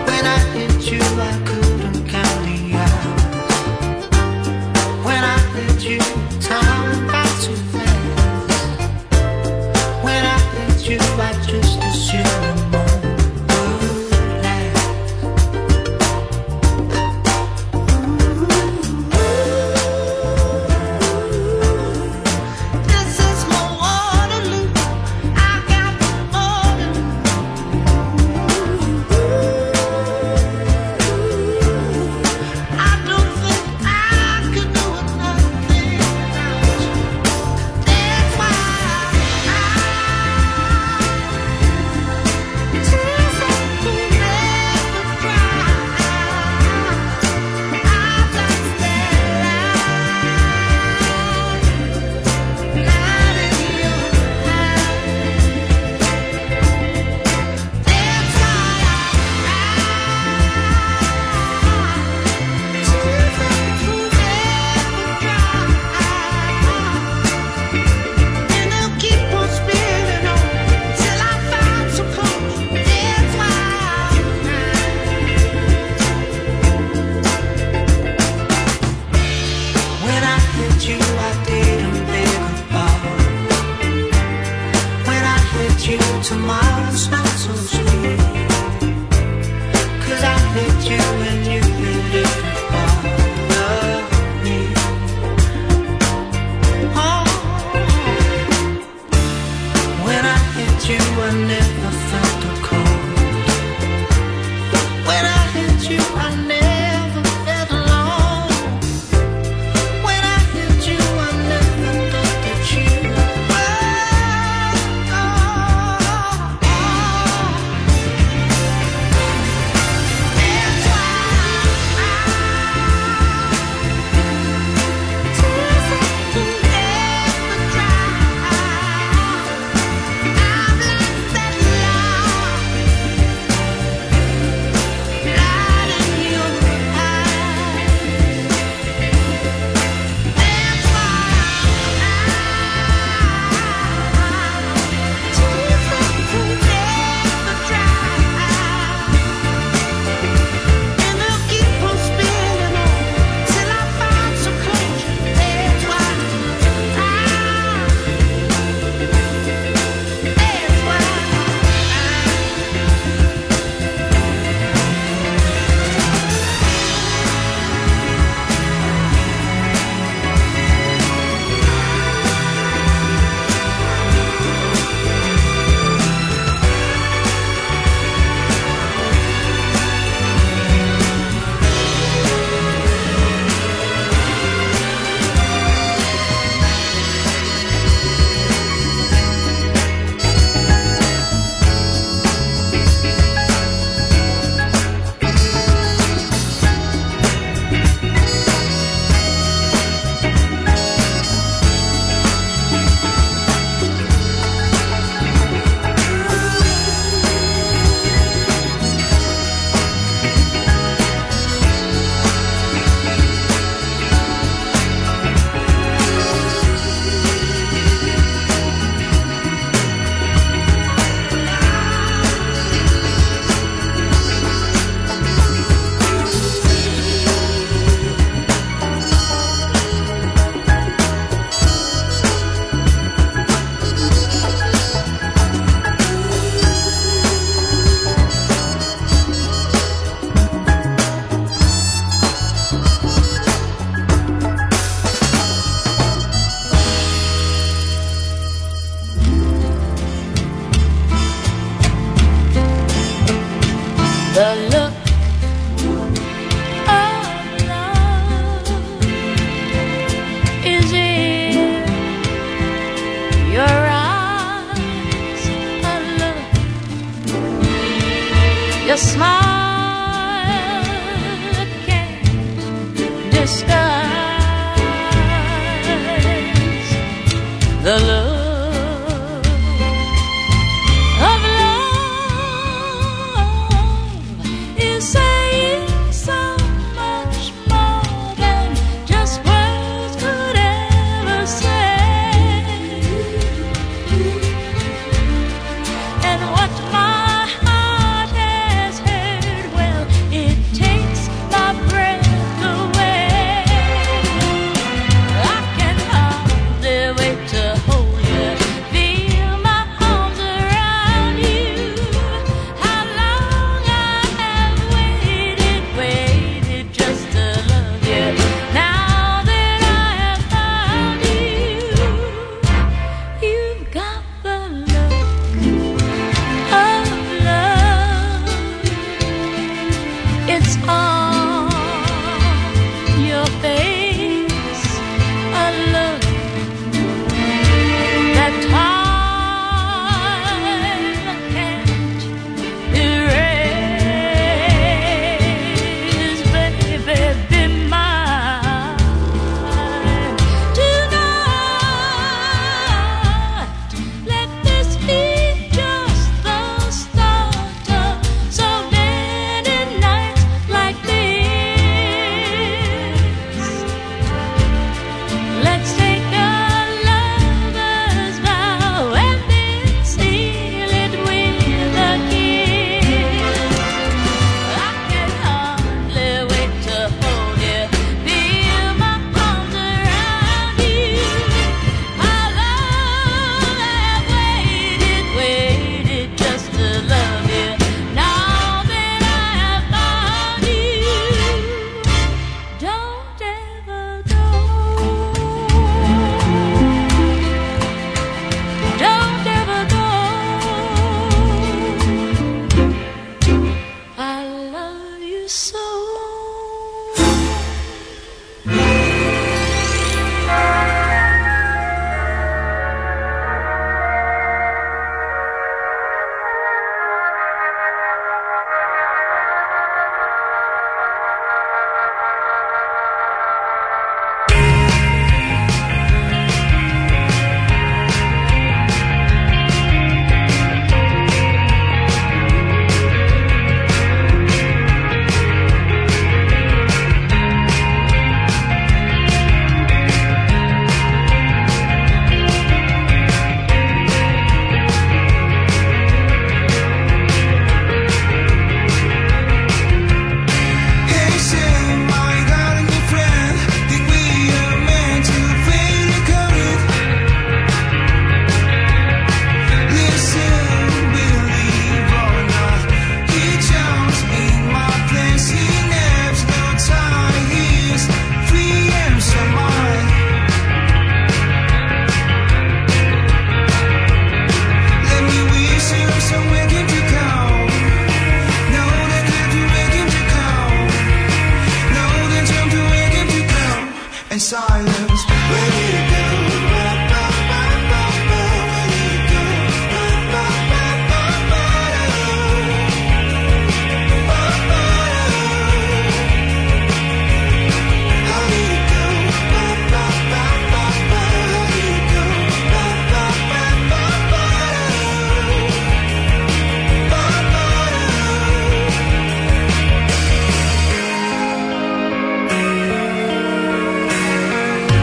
the skies. The love of love is saying so much more than just words could ever say. And what my heart has heard, well, it takes my breath away. I can hardly wait to hold you, feel my arms around you. How long I have waited, waited just to love you. Now that I have found you, you've got the look of love. It's on your face, a look that time can't erase. Baby, be mine tonight. Let this be just the start of so many nights like this. Let's take a lover's vow and then seal it with a kiss. I can hardly wait to hold you, feel my arms around you. How long I have waited, waited just to love you. Now that I have found you, don't ever go. Don't ever go. I love you so. Hey Sam, I got a new friend. Think we are meant to fade and cut it. Listen, believe or not, he jumps in my place. He naps no time. He's free and so mine. Let me wish you some waking to come. No, that time to waking to come. No, that time to waking to come. And silence, where did it go? Ba, ba, ba, ba, ba, where did it go? Ba, ba, ba, ba, ba, ba, ba, how did it go? Ba, ba, ba, ba, ba, how did it go? Ba, ba, ba, ba, ba, ba, ba.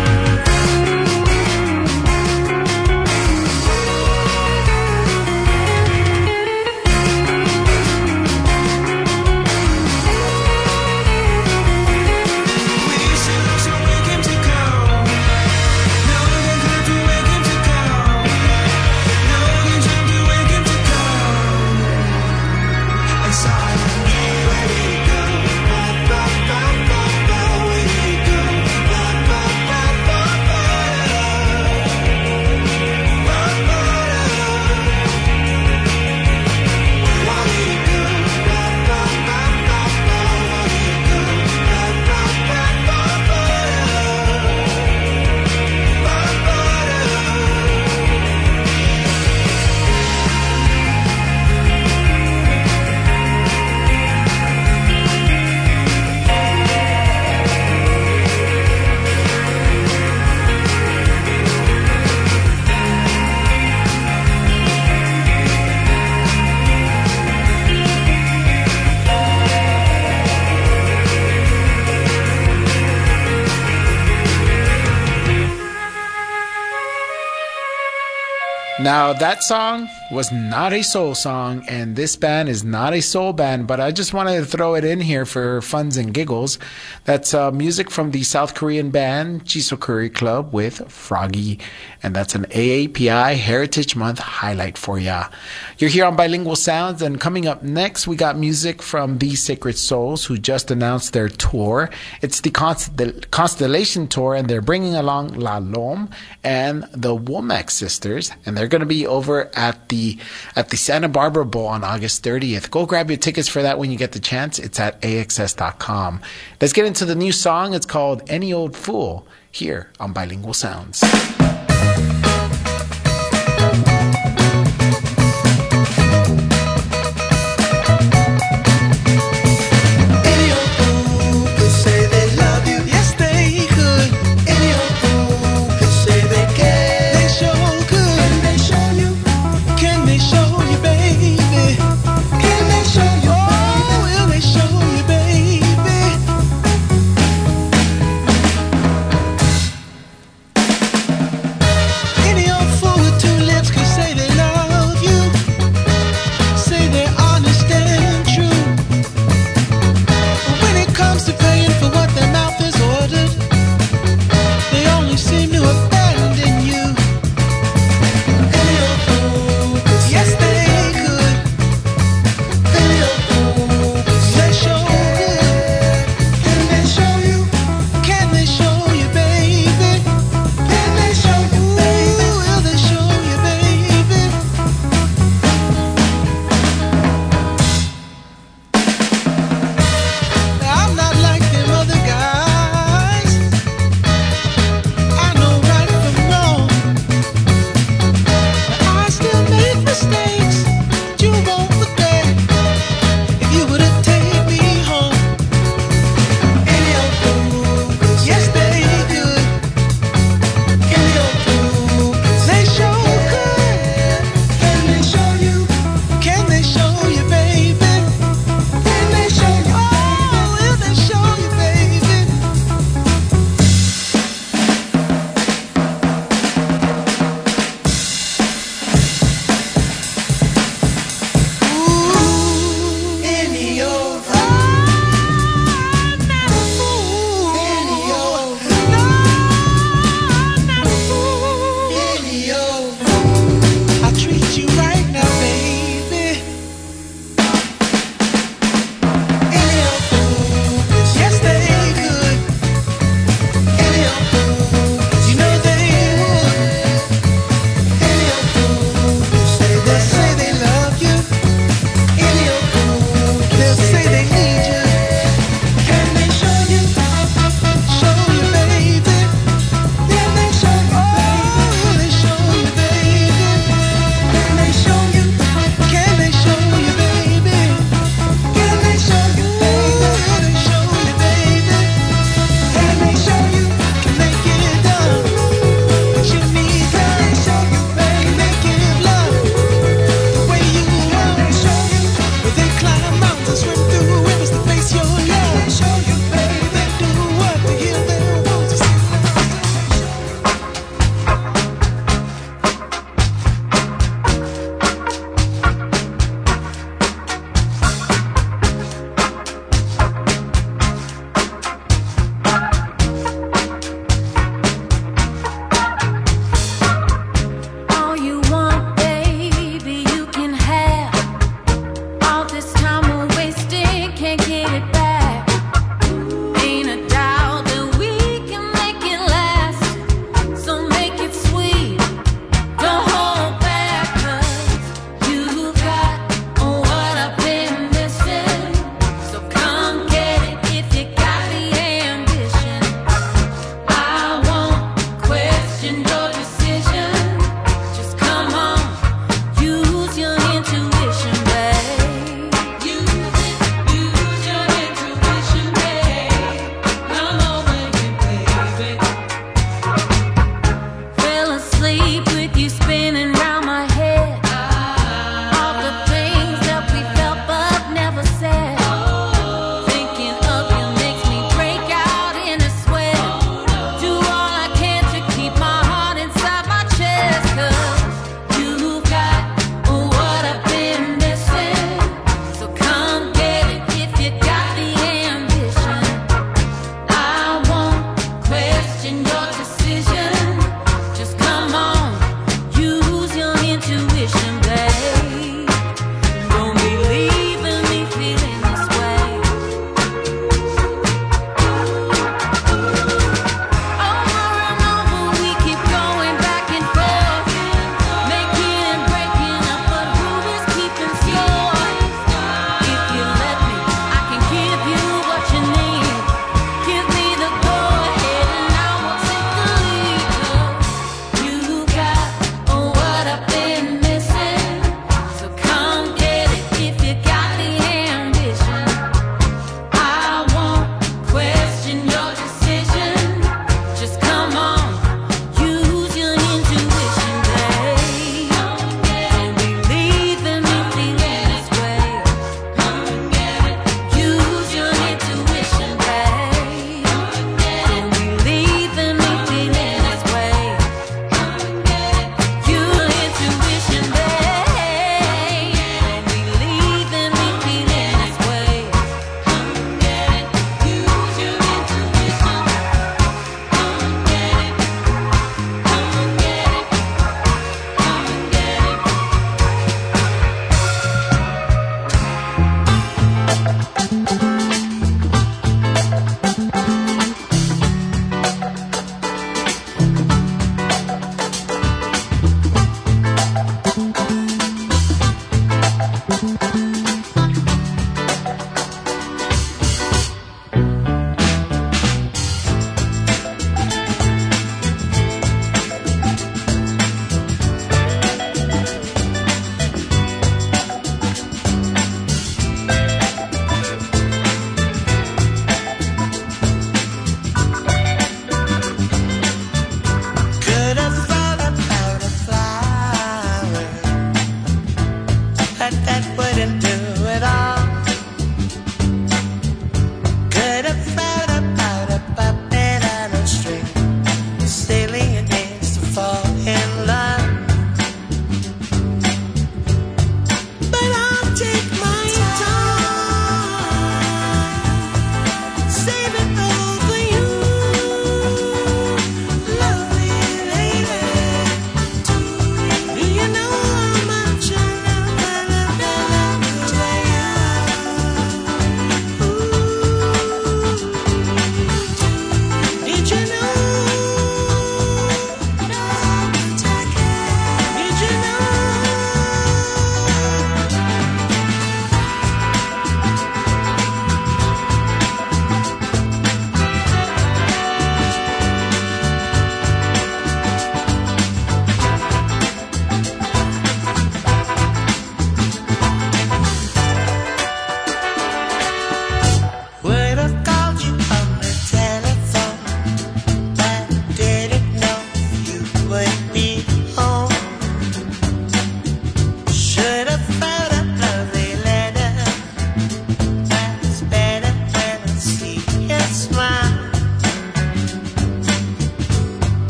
Now, that song was not a soul song, and this band is not a soul band, but I just wanted to throw it in here for funs and giggles. That's uh, music from the South Korean band Jisoo Club with Froggy, and that's an A A P I Heritage Month highlight for ya. You're here on Bilingual Sounds, and coming up next, we got music from the Sacred Souls, who just announced their tour. It's the Constel- Constellation Tour, and they're bringing along La Lom and the Womack Sisters, and they're going to be over at the at the Santa Barbara Bowl on August thirtieth. Go grab your tickets for that when you get the chance. It's at A X S dot com. Let's get into the new song. It's called Any Old Fool, here on Bilingual Sounds.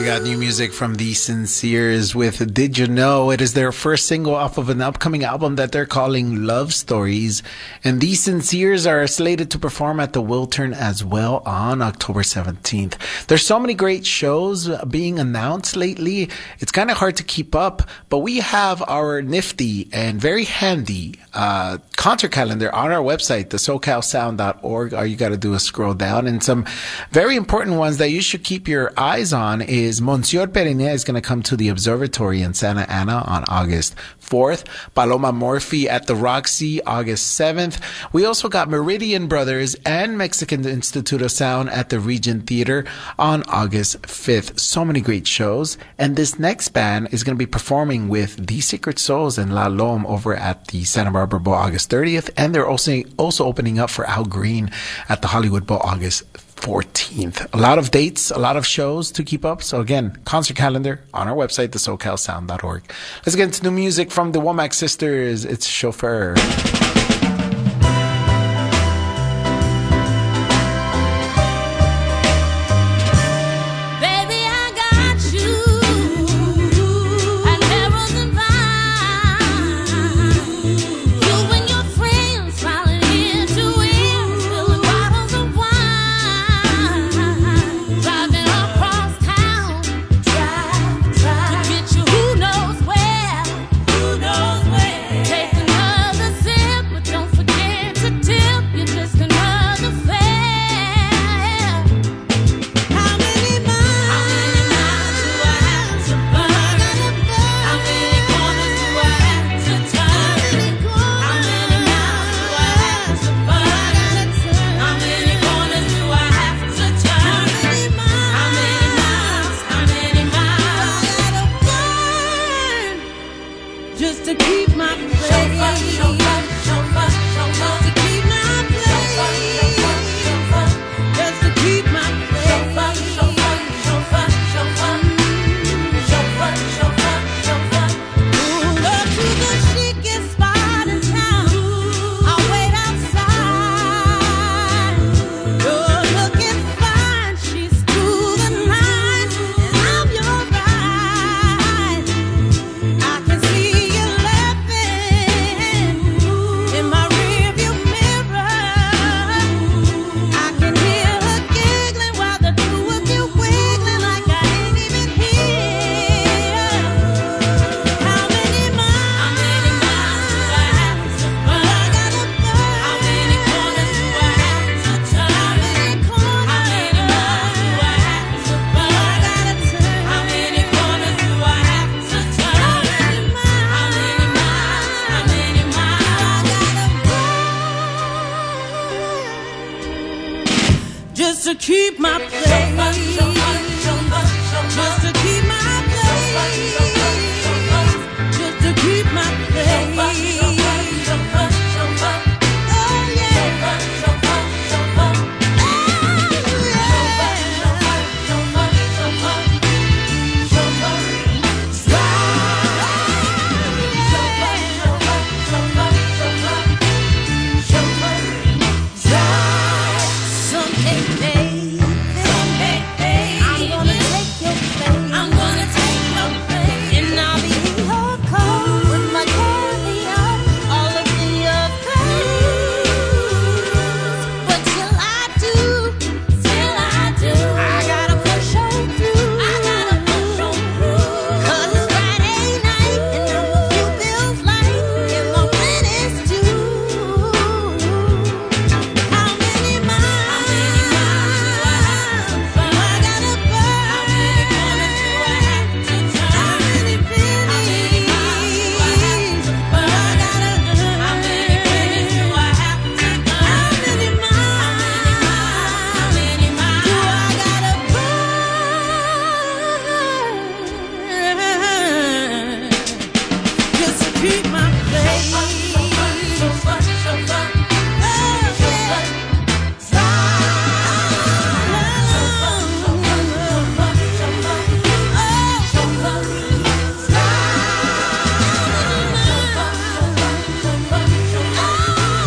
got new music from The Sinceres with Did You Know? It is their first single off of an upcoming album that they're calling Love Stories. And The Sinceres are slated to perform at the Wiltern as well on October seventeenth. There's so many great shows being announced lately. It's kind of hard to keep up, but we have our nifty and very handy uh, concert calendar on our website, the socal sound dot org. All you got to do is scroll down. And some very important ones that you should keep your eyes on is Monsieur Periné is going to come to the Observatory in Santa Ana on August fourth. Paloma Morphy at the Roxy August seventh. We also got Meridian Brothers and Mexican Institute of Sound at the Regent Theater on August fifth. So many great shows. And this next band is going to be performing with The Secret Souls and La Lome over at the Santa Barbara Bowl August thirtieth. And they're also, also opening up for Al Green at the Hollywood Bowl August fourteenth. A lot of dates, a lot of shows to keep up. So again, concert calendar on our website, the socal sound dot org. Let's get into new music from the Womack Sisters. It's Chauffeur.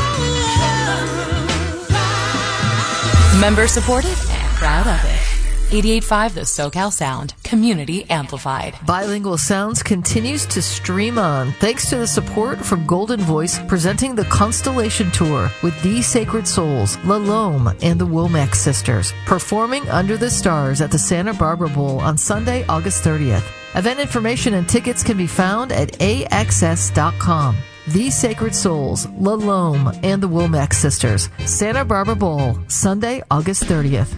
Member supported and proud of it. eighty-eight point five The SoCal Sound, community amplified. Bilingual Sounds continues to stream on thanks to the support from Golden Voice presenting the Constellation Tour with The Sacred Souls, La Lome, and the Womack Sisters, performing under the stars at the Santa Barbara Bowl on Sunday, August thirtieth. Event information and tickets can be found at A X S dot com. The Sacred Souls, La Lome, and the Womack Sisters, Santa Barbara Bowl, Sunday, August thirtieth.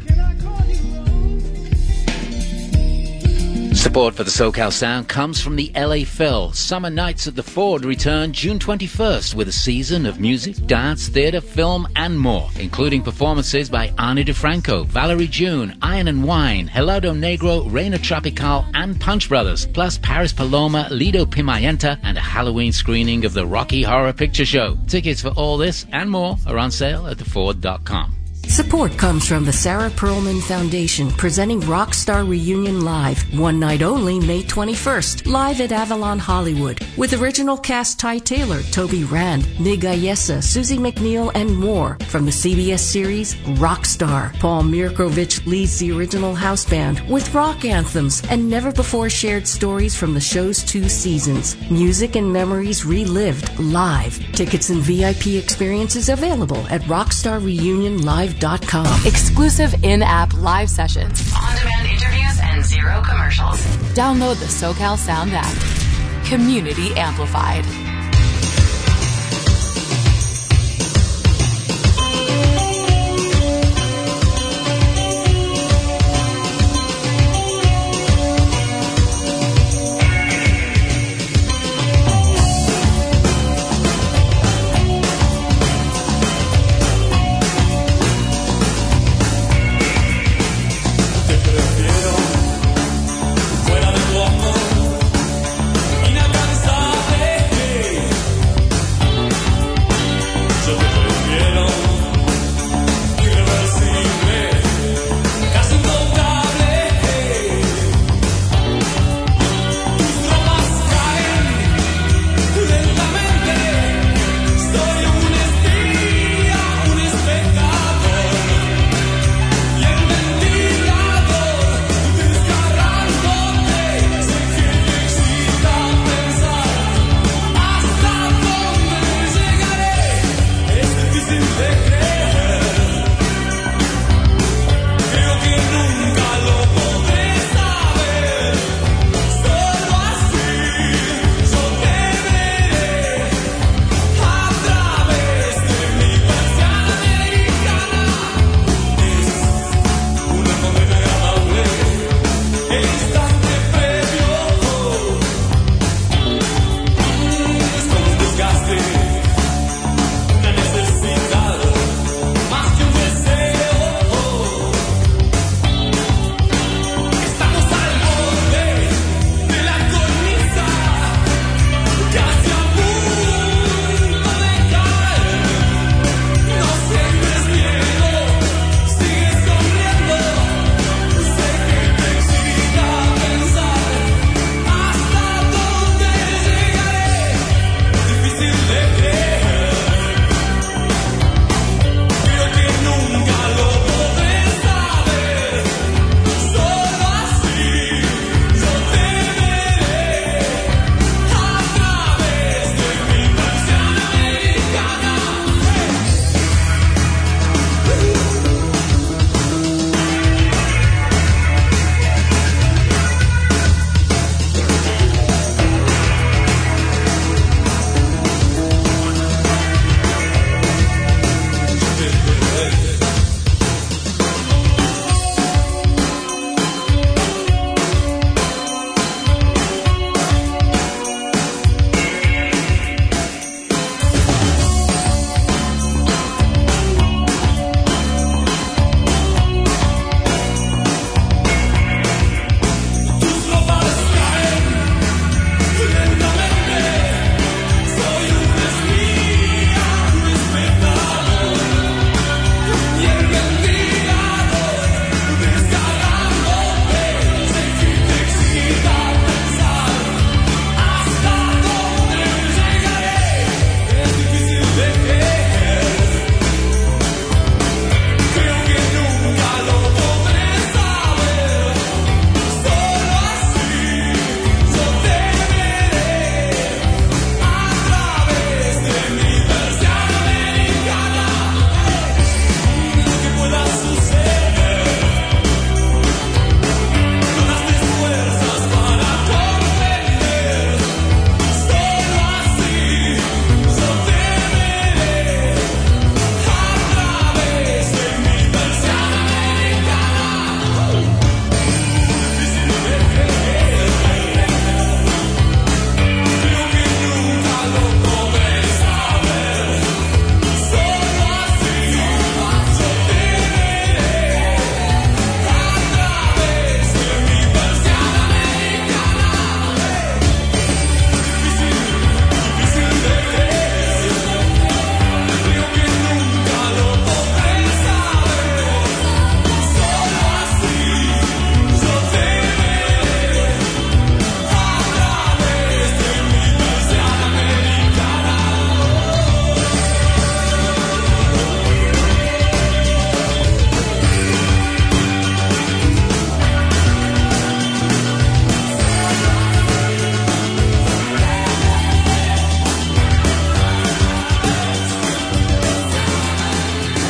Support for the SoCal Sound comes from the L A Phil. Summer Nights at the Ford return June twenty-first with a season of music, dance, theater, film, and more, including performances by Ani DeFranco, Valerie June, Iron and Wine, Helado Negro, Reina Tropical, and Punch Brothers, plus Paris Paloma, Lido Pimienta, and a Halloween screening of the Rocky Horror Picture Show. Tickets for all this and more are on sale at the ford dot com. Support comes from the Sarah Perlman Foundation, presenting Rockstar Reunion Live, one night only, May twenty-first, live at Avalon Hollywood, with original cast Ty Taylor, Toby Rand, Mig Ayesa, Susie McNeil, and more. From the C B S series Rockstar, Paul Mirkovich leads the original house band with rock anthems and never-before-shared stories from the show's two seasons. Music and memories relived live. Tickets and V I P experiences available at rockstar reunion live dot com. Exclusive in-app live sessions, on-demand interviews, and zero commercials. Download the SoCal Sound app. Community amplified. Fuera de tu amor, inalcanzable.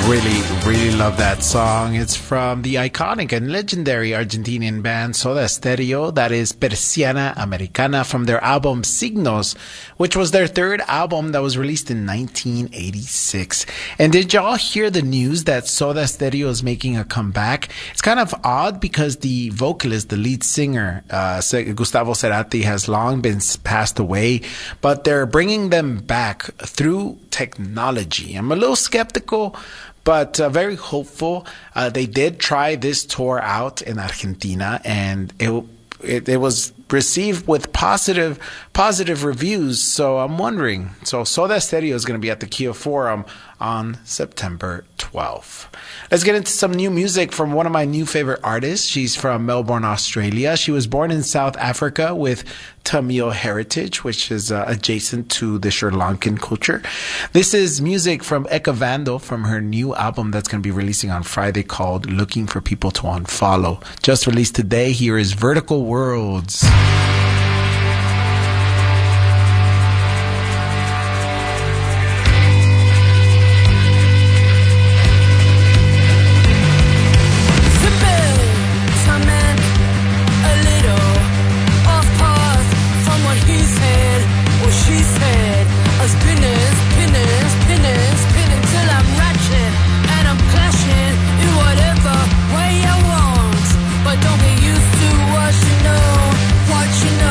Really, really love that song. It's from the iconic and legendary Argentinian band Soda Stereo. That is Persiana Americana from their album Signos, which was their third album that was released in nineteen eighty-six. And did y'all hear the news that Soda Stereo is making a comeback? It's kind of odd because the vocalist, the lead singer, uh, Gustavo Cerati, has long been passed away, but they're bringing them back through technology. I'm a little skeptical, but uh, very hopeful. Uh, they did try this tour out in Argentina, and it, it it was received with positive positive reviews. So I'm wondering. So Soda Stereo is going to be at the Kia Forum on September twelfth. Let's get into some new music from one of my new favorite artists. She's from Melbourne, Australia. She was born in South Africa with Tamil heritage, which is uh, adjacent to the Sri Lankan culture. This is music from Eka Vandal from her new album that's going to be releasing on Friday called Looking for People to Unfollow. Just released today. Here is Vertical Worlds. Don't get used to what you know, what you know.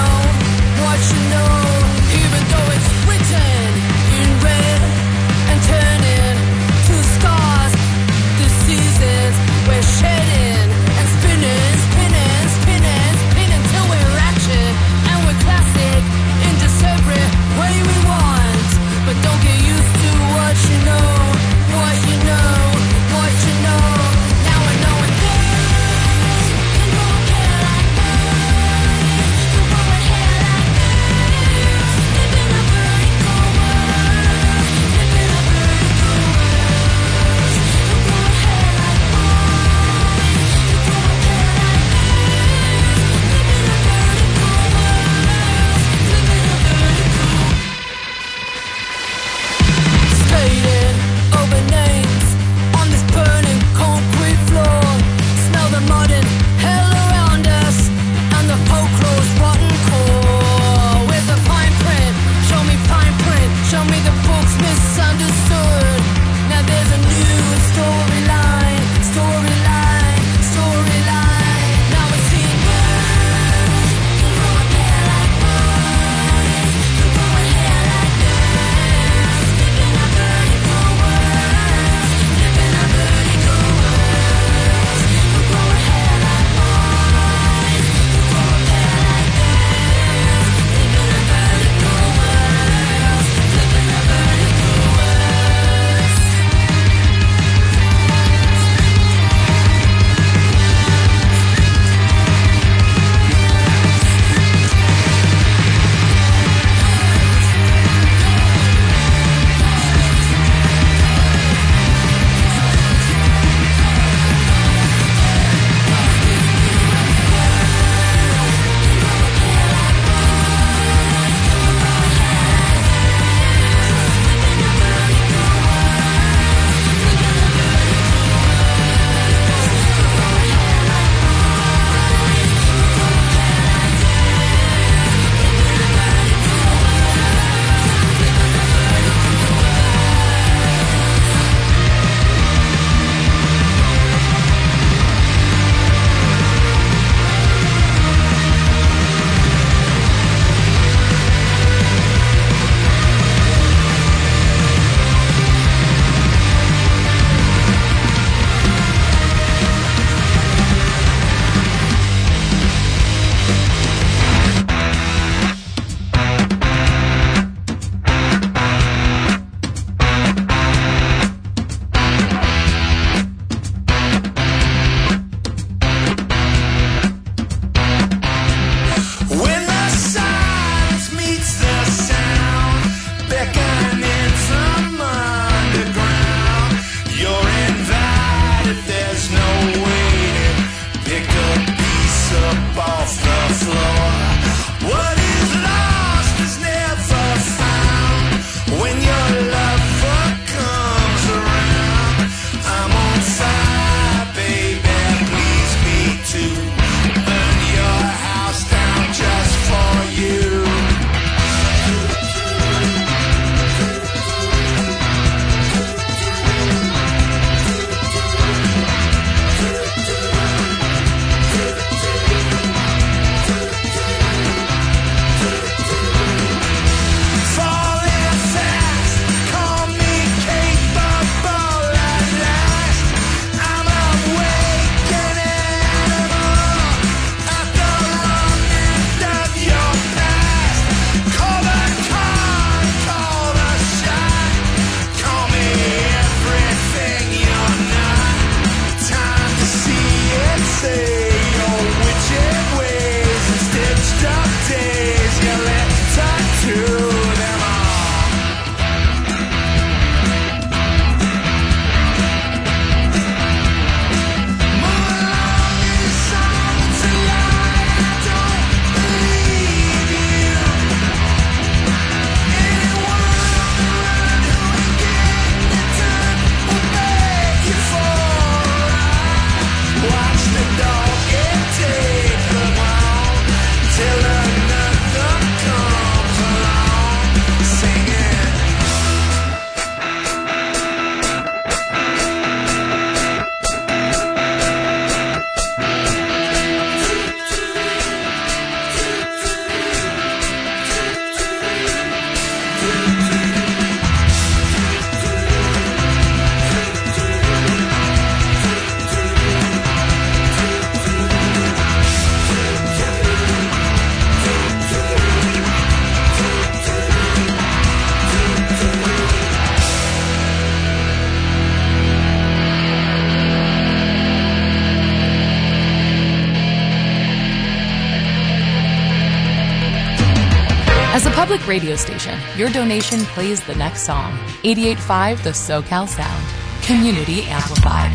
As a public radio station, your donation plays the next song. eighty-eight point five The SoCal Sound. Community amplified.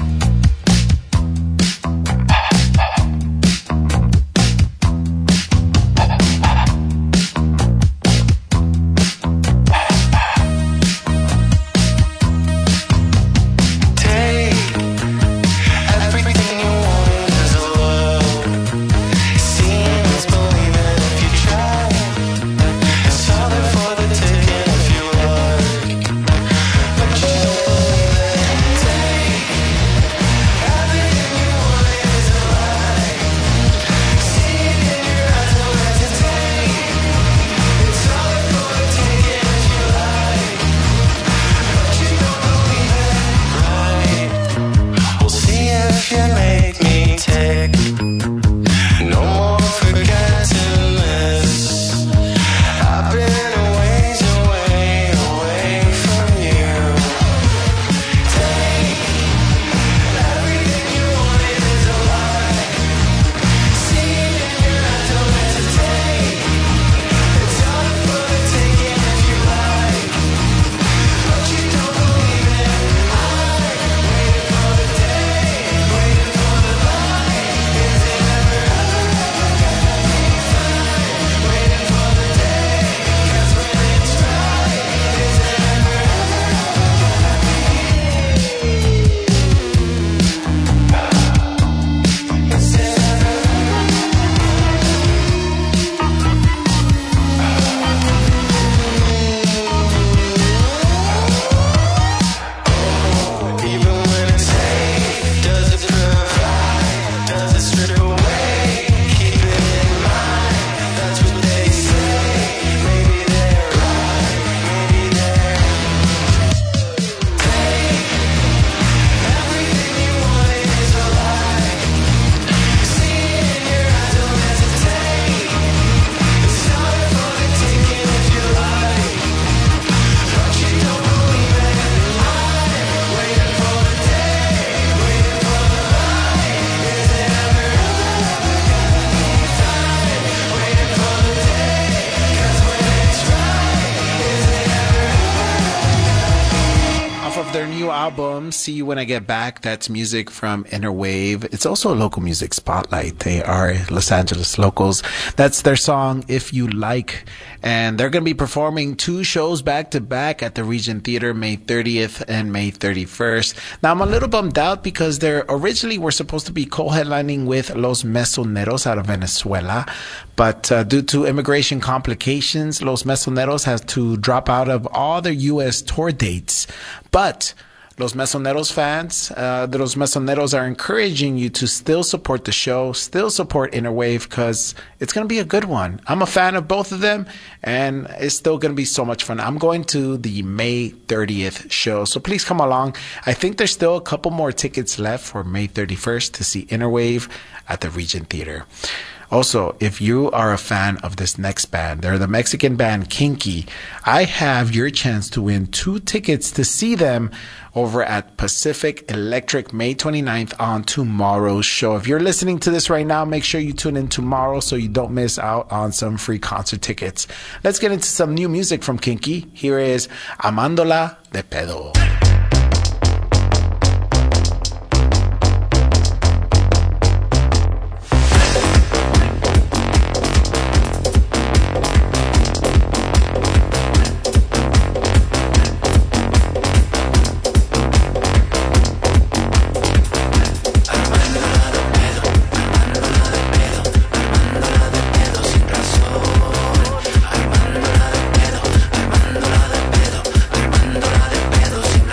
Album, See You When I Get Back. That's music from Inner Wave. It's also a local music spotlight. They are Los Angeles locals. That's their song, If You Like. And they're going to be performing two shows back to back at the Regent Theater, May thirtieth and May thirty-first. Now, I'm a little bummed out because they originally were supposed to be co-headlining with Los Mesoneros out of Venezuela. But uh, due to immigration complications, Los Mesoneros has to drop out of all their U S tour dates. But Los Mesoneros fans, uh, the Los Mesoneros are encouraging you to still support the show, still support Inner Wave, because it's going to be a good one. I'm a fan of both of them, and it's still going to be so much fun. I'm going to the May thirtieth show, so please come along. I think there's still a couple more tickets left for May thirty-first to see Inner Wave at the Regent Theater. Also, if you are a fan of this next band, they're the Mexican band Kinky, I have your chance to win two tickets to see them over at Pacific Electric May twenty-ninth on tomorrow's show. If you're listening to this right now, make sure you tune in tomorrow so you don't miss out on some free concert tickets. Let's get into some new music from Kinky. Here is Amándola de Pedo. Sin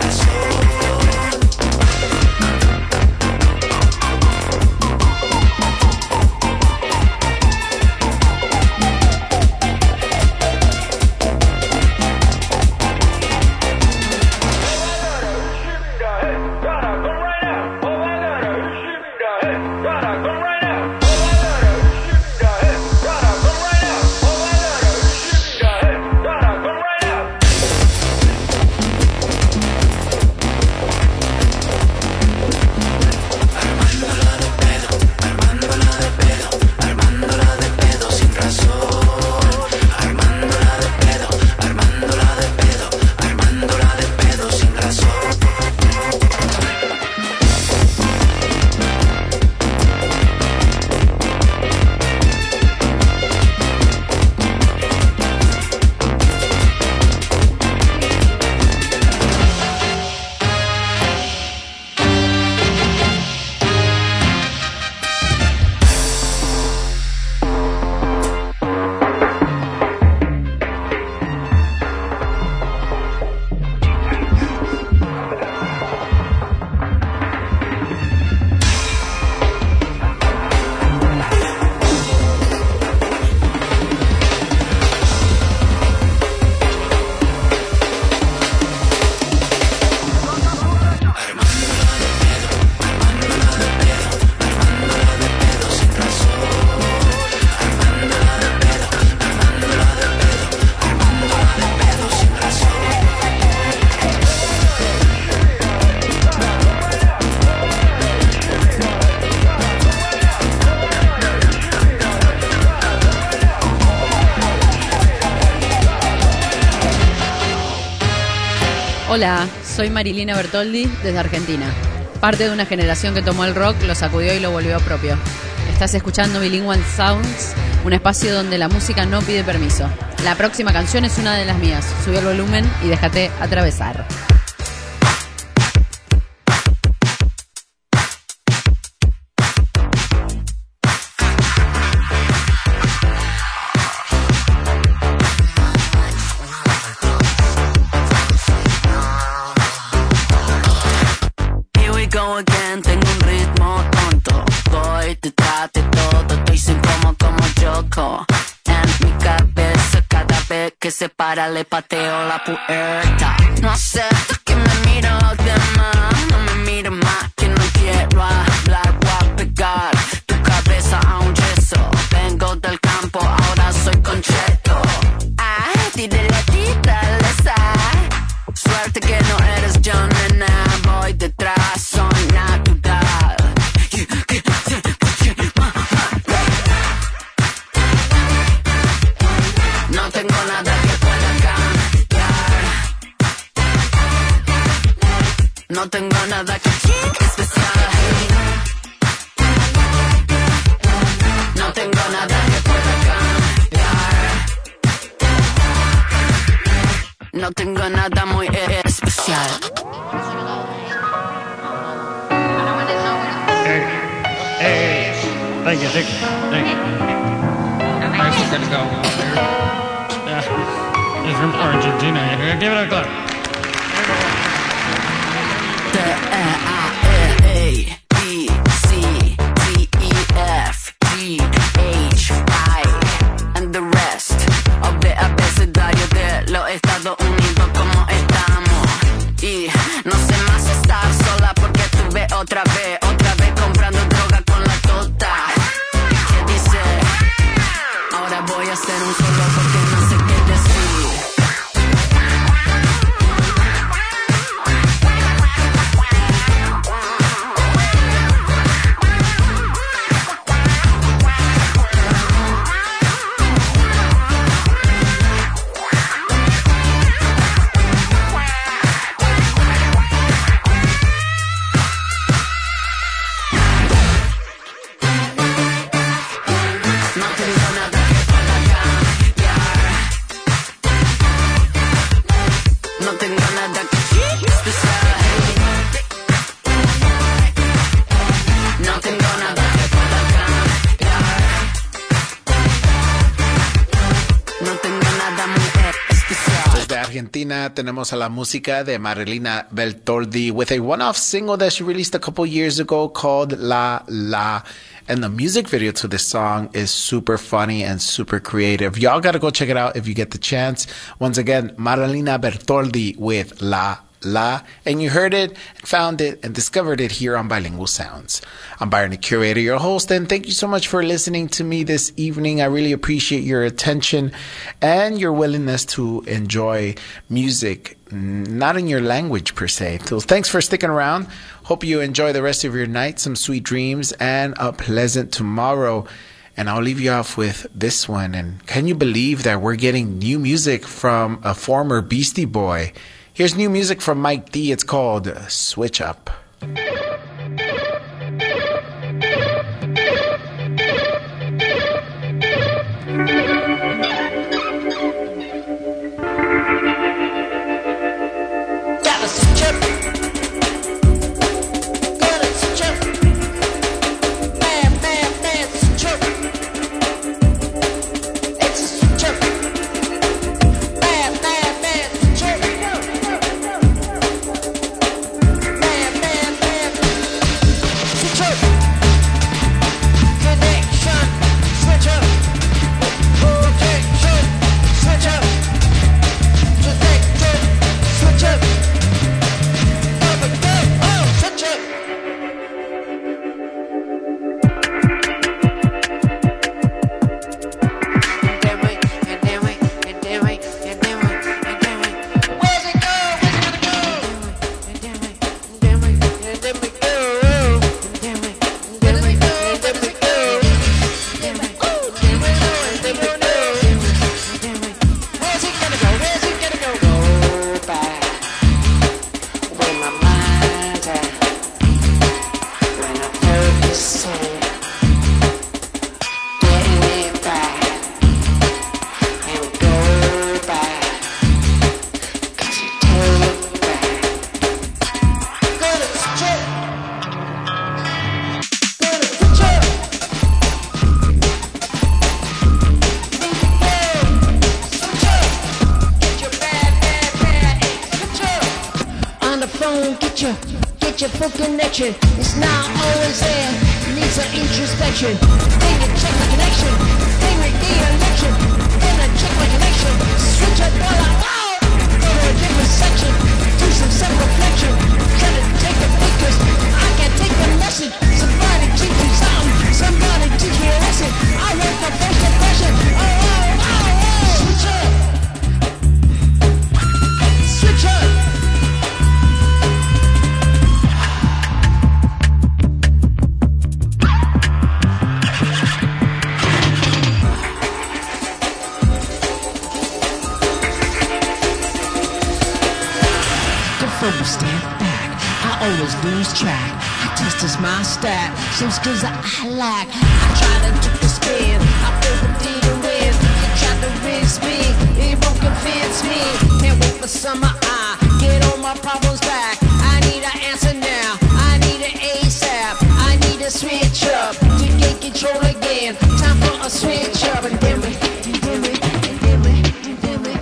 Hola, soy Marilina Bertoldi desde Argentina. Parte de una generación que tomó el rock, lo sacudió y lo volvió propio. Estás escuchando Bilingual Sounds, un espacio donde la música no pide permiso. La próxima canción es una de las mías. Subí el volumen y déjate atravesar. Tengo un ritmo tonto, voy detrás de todo, estoy sin como como Yoko. En mi cabeza cada vez que se para le pateo la puerta. No acepto que me miro de más, no me miro más, que no quiero hablar, voy a pegar tu cabeza a un yeso. Vengo del campo, ahora soy concheto. Ah, tírale a ti, dale sal. Suerte que no eres yo, nena, voy detrás, soy natural. No tengo nada que pueda cambiar. No tengo nada que especial. No tengo nada que pueda cambiar. No tengo nada muy especial. Hey, hey, thank you, thank you, thank you. Thanks for gonna go. Yeah, it's from Argentina. Give it a clap. A, B, C, D, E, F, G, H, I, and the rest of the abecedario de los Estados Unidos como estamos. Y no sé más estar sola porque estuve otra vez, otra vez comprando droga con la tota. ¿Qué dice? Ahora voy a hacer un solo porque no sé qué decir. Argentina, tenemos a la música de Marilina Bertoldi with a one-off single that she released a couple years ago called La La. And the music video to this song is super funny and super creative. Y'all gotta go check it out if you get the chance. Once again, Marilina Bertoldi with La La. And you heard it, found it, and discovered it here on Bilingual Sounds. I'm Byron, the curator, your host, and thank you so much for listening to me this evening. I really appreciate your attention and your willingness to enjoy music, not in your language per se. So thanks for sticking around. Hope you enjoy the rest of your night, some sweet dreams, and a pleasant tomorrow. And I'll leave you off with this one. And can you believe that we're getting new music from a former Beastie Boy? Here's new music from Mike D. It's called Switch Up. Man, searching for connection. It's not always there. Needs an introspection. Then you check my connection. Then ring the election. Then I check my connection. Switch a dollar out. Go to a different section. Do some self-reflection. Try to take the pictures. I can't take the message. Somebody teach me something. Somebody teach me a lesson. I wrote the first impression. Oh, oh, oh, oh. Switch up. Switch up. From a step back, I always lose track. I test is my stat, some skills that I lack. I try to take the spin, I feel the deal with. You try to risk me, it won't convince me. Can't wait for summer, I get all my problems back. I need an answer now, I need an ASAP. I need a switch up to get control again. Time for a switch up and then we, and then we, and then we, and then we.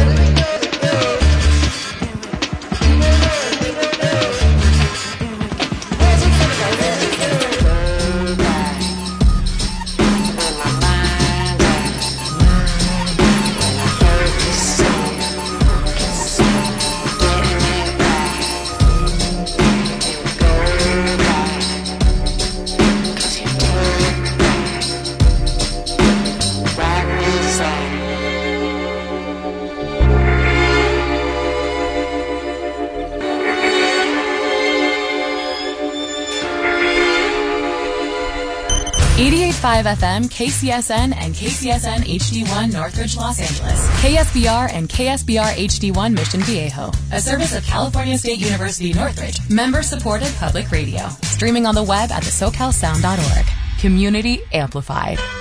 eighty-eight point five F M, K C S N, and K C S N H D one Northridge, Los Angeles. K S B R and K S B R H D one Mission Viejo. A service of California State University, Northridge. Member-supported public radio. Streaming on the web at the socal sound dot org. Community amplified.